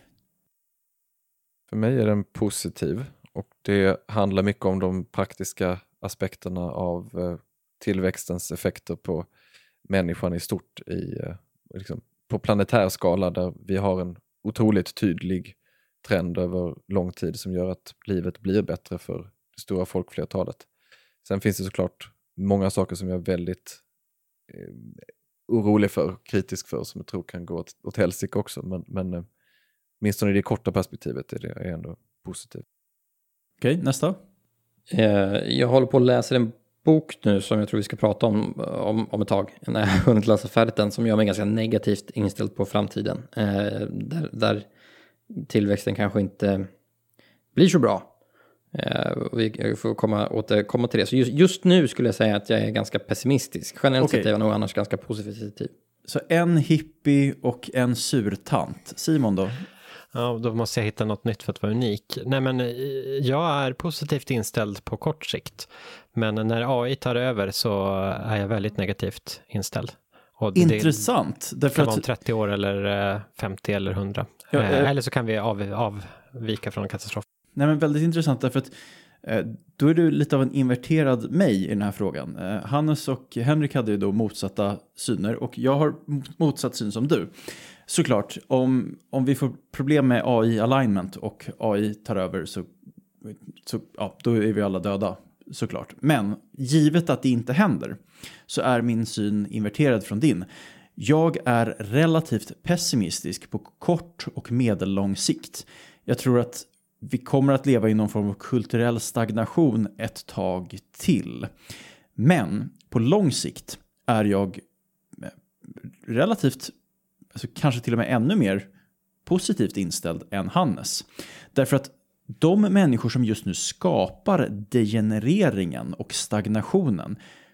För mig är den positiv och det handlar mycket om de praktiska aspekterna av eh, tillväxtens effekter på människan i stort i, eh, liksom, på planetär skala där vi har en otroligt tydlig trend över lång tid som gör att livet blir bättre för det stora folkflertalet. Sen finns det såklart många saker som jag är väldigt eh, orolig för, kritisk för, som jag tror kan gå åt, åt helsike också. Men, men eh, minst i det korta perspektivet är det är ändå positivt. Okej, okay, nästa. Eh, jag håller på att läsa en bok nu som jag tror vi ska prata om om, om ett tag. När jag har hunnit läsa färdigt den, som gör mig ganska negativt inställd på framtiden. Eh, där, där tillväxten kanske inte blir så bra. Eh, vi får komma, återkomma till det. Så just, just nu skulle jag säga att jag är ganska pessimistisk. Generellt okay. sett är jag nog annars ganska positiv. Så en hippie och en surtant. Simon då? Ja, då måste jag hitta något nytt för att vara unik. Nej, men jag är positivt inställd på kort sikt. Men när A I tar över så är jag väldigt negativt inställd. Och intressant. Det kan vara om trettio år eller femtio eller hundra. Ja, eh, eller så kan vi av, avvika från en katastrof. Nej, men väldigt intressant därför att eh, då är du lite av en inverterad mig i den här frågan. Eh, Hannes och Henrik hade ju då motsatta syner och jag har motsatt syn som du. Såklart, om, om vi får problem med A I-alignment och A I tar över så, så ja, då är vi alla döda. Såklart. Men givet att det inte händer så är min syn inverterad från din. Jag är relativt pessimistisk på kort och medellång sikt. Jag tror att vi kommer att leva i någon form av kulturell stagnation ett tag till. Men på lång sikt är jag relativt, alltså kanske till och med ännu mer positivt inställd än Hannes. Därför att de människor som just nu skapar degenereringen och stagnationen,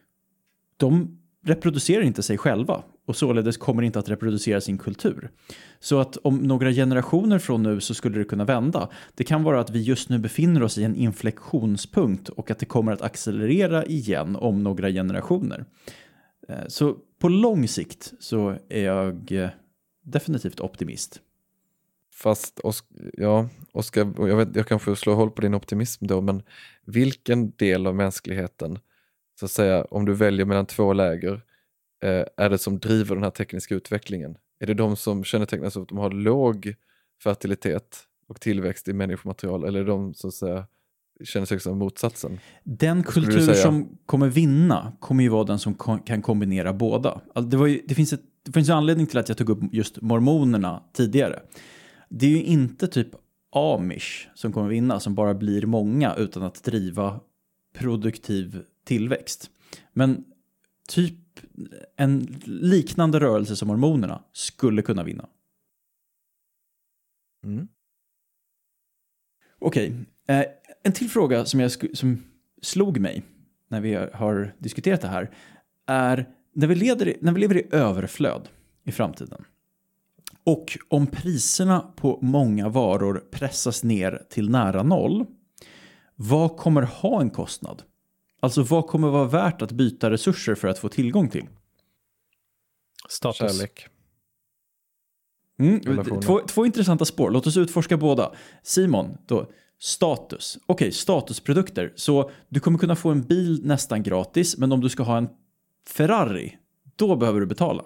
de reproducerar inte sig själva och således kommer inte att reproducera sin kultur. Så att om några generationer från nu så skulle det kunna vända. Det kan vara att vi just nu befinner oss i en inflektionspunkt och att det kommer att accelerera igen om några generationer. Så på lång sikt så är jag definitivt optimist. Fast, ja, Oskar, jag, vet, jag kan få slå håll på din optimism då, men vilken del av mänskligheten, så att säga, om du väljer mellan två läger, eh, är det som driver den här tekniska utvecklingen? Är det de som kännetecknas av att de har låg fertilitet och tillväxt i människomaterial, eller är det de som, så att säga, kännetecknas av motsatsen? Den kultur som kommer vinna kommer ju vara den som ko- kan kombinera båda. Alltså det, var ju, det, finns ett, det finns ju anledning till att jag tog upp just mormonerna tidigare. Det är ju inte typ Amish som kommer vinna, som bara blir många utan att driva produktiv tillväxt. Men typ en liknande rörelse som mormonerna skulle kunna vinna. Mm. Okej, eh, En till fråga som, jag sk- som slog mig när vi har diskuterat det här är när vi, leder, när vi lever i överflöd i framtiden och om priserna på många varor pressas ner till nära noll, vad kommer ha en kostnad? Alltså vad kommer vara värt att byta resurser för att få tillgång till? Status. Kärlek. Mm, två, två intressanta spår. Låt oss utforska båda. Simon, då, status. Okej, okay, statusprodukter. Så du kommer kunna få en bil nästan gratis, men om du ska ha en Ferrari, då behöver du betala.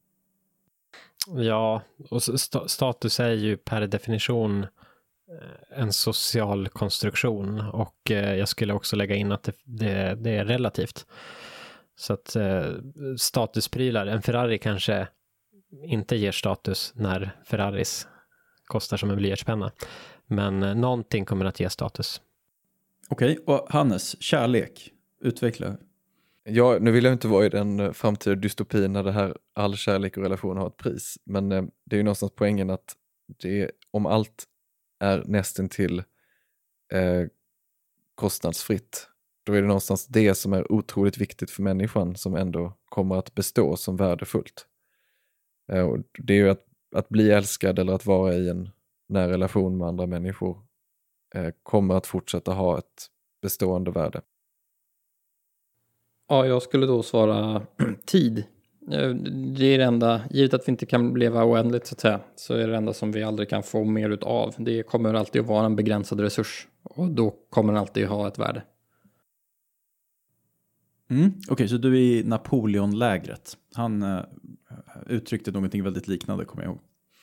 Ja, och st- status är ju per definition en social konstruktion och eh, jag skulle också lägga in att det, det, det är relativt. Så att eh, statusprylar, en Ferrari kanske inte ger status när Ferraris kostar som en blyertspenna. Men eh, någonting kommer att ge status. Okej, okay, och Hannes, kärlek, utveckla. Ja, nu vill jag inte vara i den framtida dystopin när det här all kärlek och relation har ett pris. Men eh, det är ju någonstans poängen att det, om allt är nästan till eh, kostnadsfritt, då är det någonstans det som är otroligt viktigt för människan som ändå kommer att bestå som värdefullt. Eh, och det är ju att, att bli älskad eller att vara i en nära relation med andra människor eh, kommer att fortsätta ha ett bestående värde. Ja, jag skulle då svara tid. Det är det enda, givet att vi inte kan leva oändligt så att säga, så är det enda som vi aldrig kan få mer utav. Det kommer alltid att vara en begränsad resurs och då kommer den alltid ha ett värde. Mm, Okej, okay, så du är i Napoleon-lägret. Han uh, uttryckte någonting väldigt liknande, kommer jag ihåg.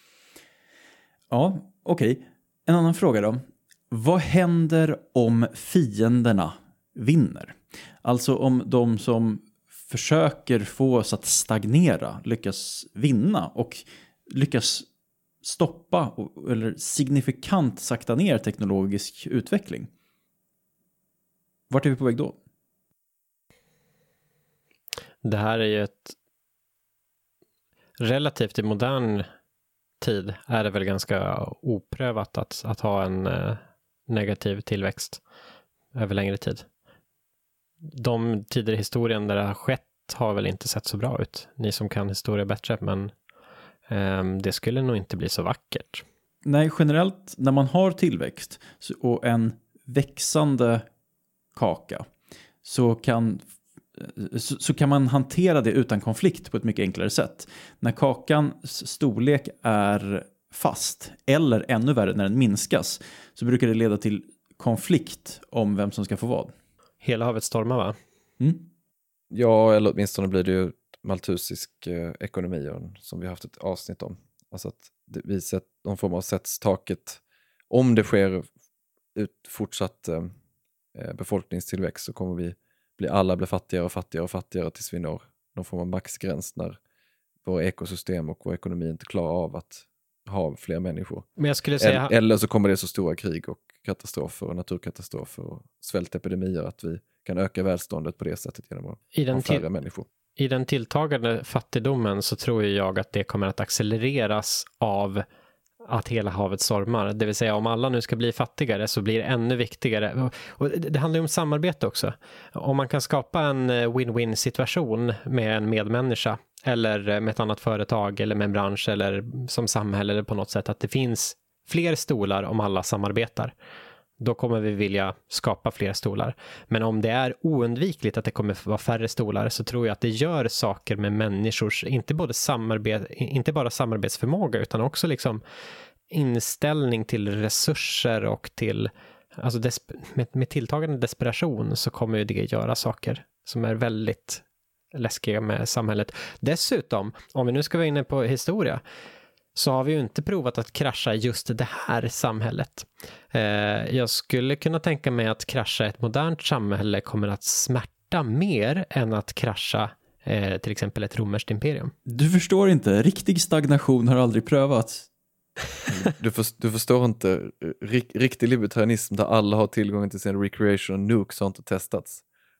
Ja, okej. Okay. En annan fråga då. Vad händer om fienderna vinner? Alltså om de som försöker få oss att stagnera lyckas vinna och lyckas stoppa eller signifikant sakta ner teknologisk utveckling. Vart är vi på väg då? Det här är ju ett relativt i modern tid är det väl ganska oprövat att, att ha en eh, negativ tillväxt över längre tid. De tider i historien där det har skett har väl inte sett så bra ut. Ni som kan historia bättre, men eh, det skulle nog inte bli så vackert. Nej, generellt när man har tillväxt och en växande kaka så kan, så, så kan man hantera det utan konflikt på ett mycket enklare sätt. När kakans storlek är fast eller ännu värre när den minskas så brukar det leda till konflikt om vem som ska få vad. Hela havet stormar, va? Mm. Ja, eller åtminstone blir det ju maltusisk eh, ekonomi som vi har haft ett avsnitt om. Alltså att det, vi sett någon form av sätts taket. Om det sker ut fortsatt eh, befolkningstillväxt så kommer vi bli alla bli fattigare och fattigare och fattigare tills vi når någon form av maxgräns när våra ekosystem och vår ekonomi inte klarar av att ha fler människor. Men jag skulle säga... Eller, eller så kommer det så stora krig och katastrofer och naturkatastrofer och svältepidemier att vi kan öka välståndet på det sättet genom att I den ha färre till... människor. I den tilltagande fattigdomen så tror jag att det kommer att accelereras av att hela havet stormar. Det vill säga om alla nu ska bli fattigare så blir det ännu viktigare. Och det handlar ju om samarbete också. Om man kan skapa en win-win situation med en medmänniska eller med ett annat företag eller med en bransch eller som samhälle eller på något sätt att det finns fler stolar om alla samarbetar. Då kommer vi vilja skapa fler stolar. Men om det är oundvikligt att det kommer vara färre stolar så tror jag att det gör saker med människors, inte, både samarbete, inte bara samarbetsförmåga utan också liksom inställning till resurser och till, alltså desp- med, med tilltagande desperation så kommer ju det göra saker som är väldigt läskiga med samhället. Dessutom, om vi nu ska vara inne på historia, så har vi ju inte provat att krascha just det här samhället. Eh, jag skulle kunna tänka mig att krascha ett modernt samhälle kommer att smärta mer än att krascha eh, till exempel ett romerskt imperium. Du förstår inte, riktig stagnation har aldrig prövats. Du, för, du förstår inte, rik, riktig libertarianism där alla har tillgång till sin recreation och nukes har inte testats.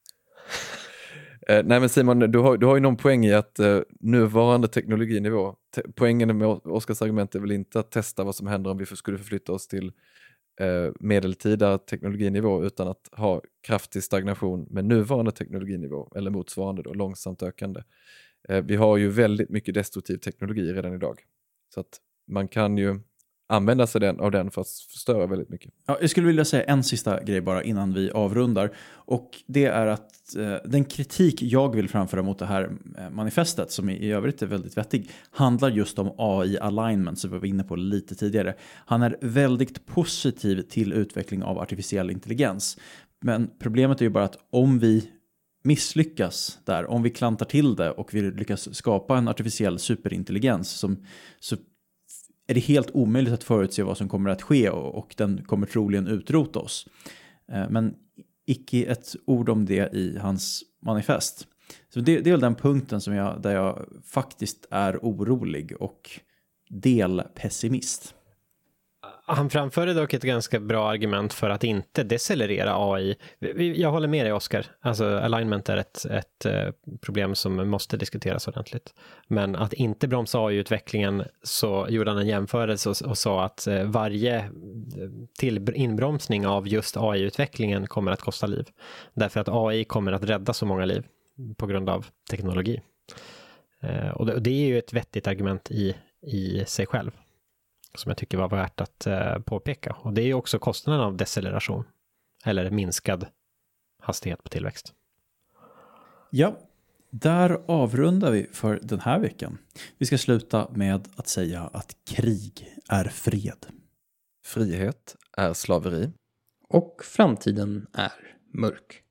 Eh, nej men Simon, du har, du har ju någon poäng i att eh, nuvarande teknologinivå, te- poängen med Oskars argument är väl inte att testa vad som händer om vi för, skulle förflytta oss till eh, medeltida teknologinivå utan att ha kraftig stagnation med nuvarande teknologinivå eller motsvarande då, långsamt ökande. Eh, vi har ju väldigt mycket destruktiv teknologi redan idag. Så att man kan ju använda sig den, av den för att förstöra väldigt mycket. Ja, jag skulle vilja säga en sista grej bara innan vi avrundar. Och det är att eh, den kritik jag vill framföra mot det här eh, manifestet, som i, i övrigt är väldigt vettig, handlar just om A I-alignment som vi var inne på lite tidigare. Han är väldigt positiv till utveckling av artificiell intelligens. Men problemet är ju bara att om vi misslyckas där, om vi klantar till det och vi lyckas skapa en artificiell superintelligens som, så är det helt omöjligt att förutse vad som kommer att ske och, och den kommer troligen utrota oss. Eh, men icke ett ord om det i hans manifest. Så det, det är väl den punkten som jag, där jag faktiskt är orolig och delpessimist. Han framförde dock ett ganska bra argument för att inte decelerera A I. Jag håller med dig, Oskar. Alltså, alignment är ett, ett problem som måste diskuteras ordentligt. Men att inte bromsa A I-utvecklingen, så gjorde han en jämförelse och, och sa att varje till inbromsning av just A I-utvecklingen kommer att kosta liv. Därför att A I kommer att rädda så många liv på grund av teknologi. Och det, det är ju ett vettigt argument i, i sig själv, som jag tycker var värt att uh, påpeka. Och det är ju också kostnaden av deceleration. Eller minskad hastighet på tillväxt. Ja, där avrundar vi för den här veckan. Vi ska sluta med att säga att krig är fred. Frihet är slaveri. Och framtiden är mörk.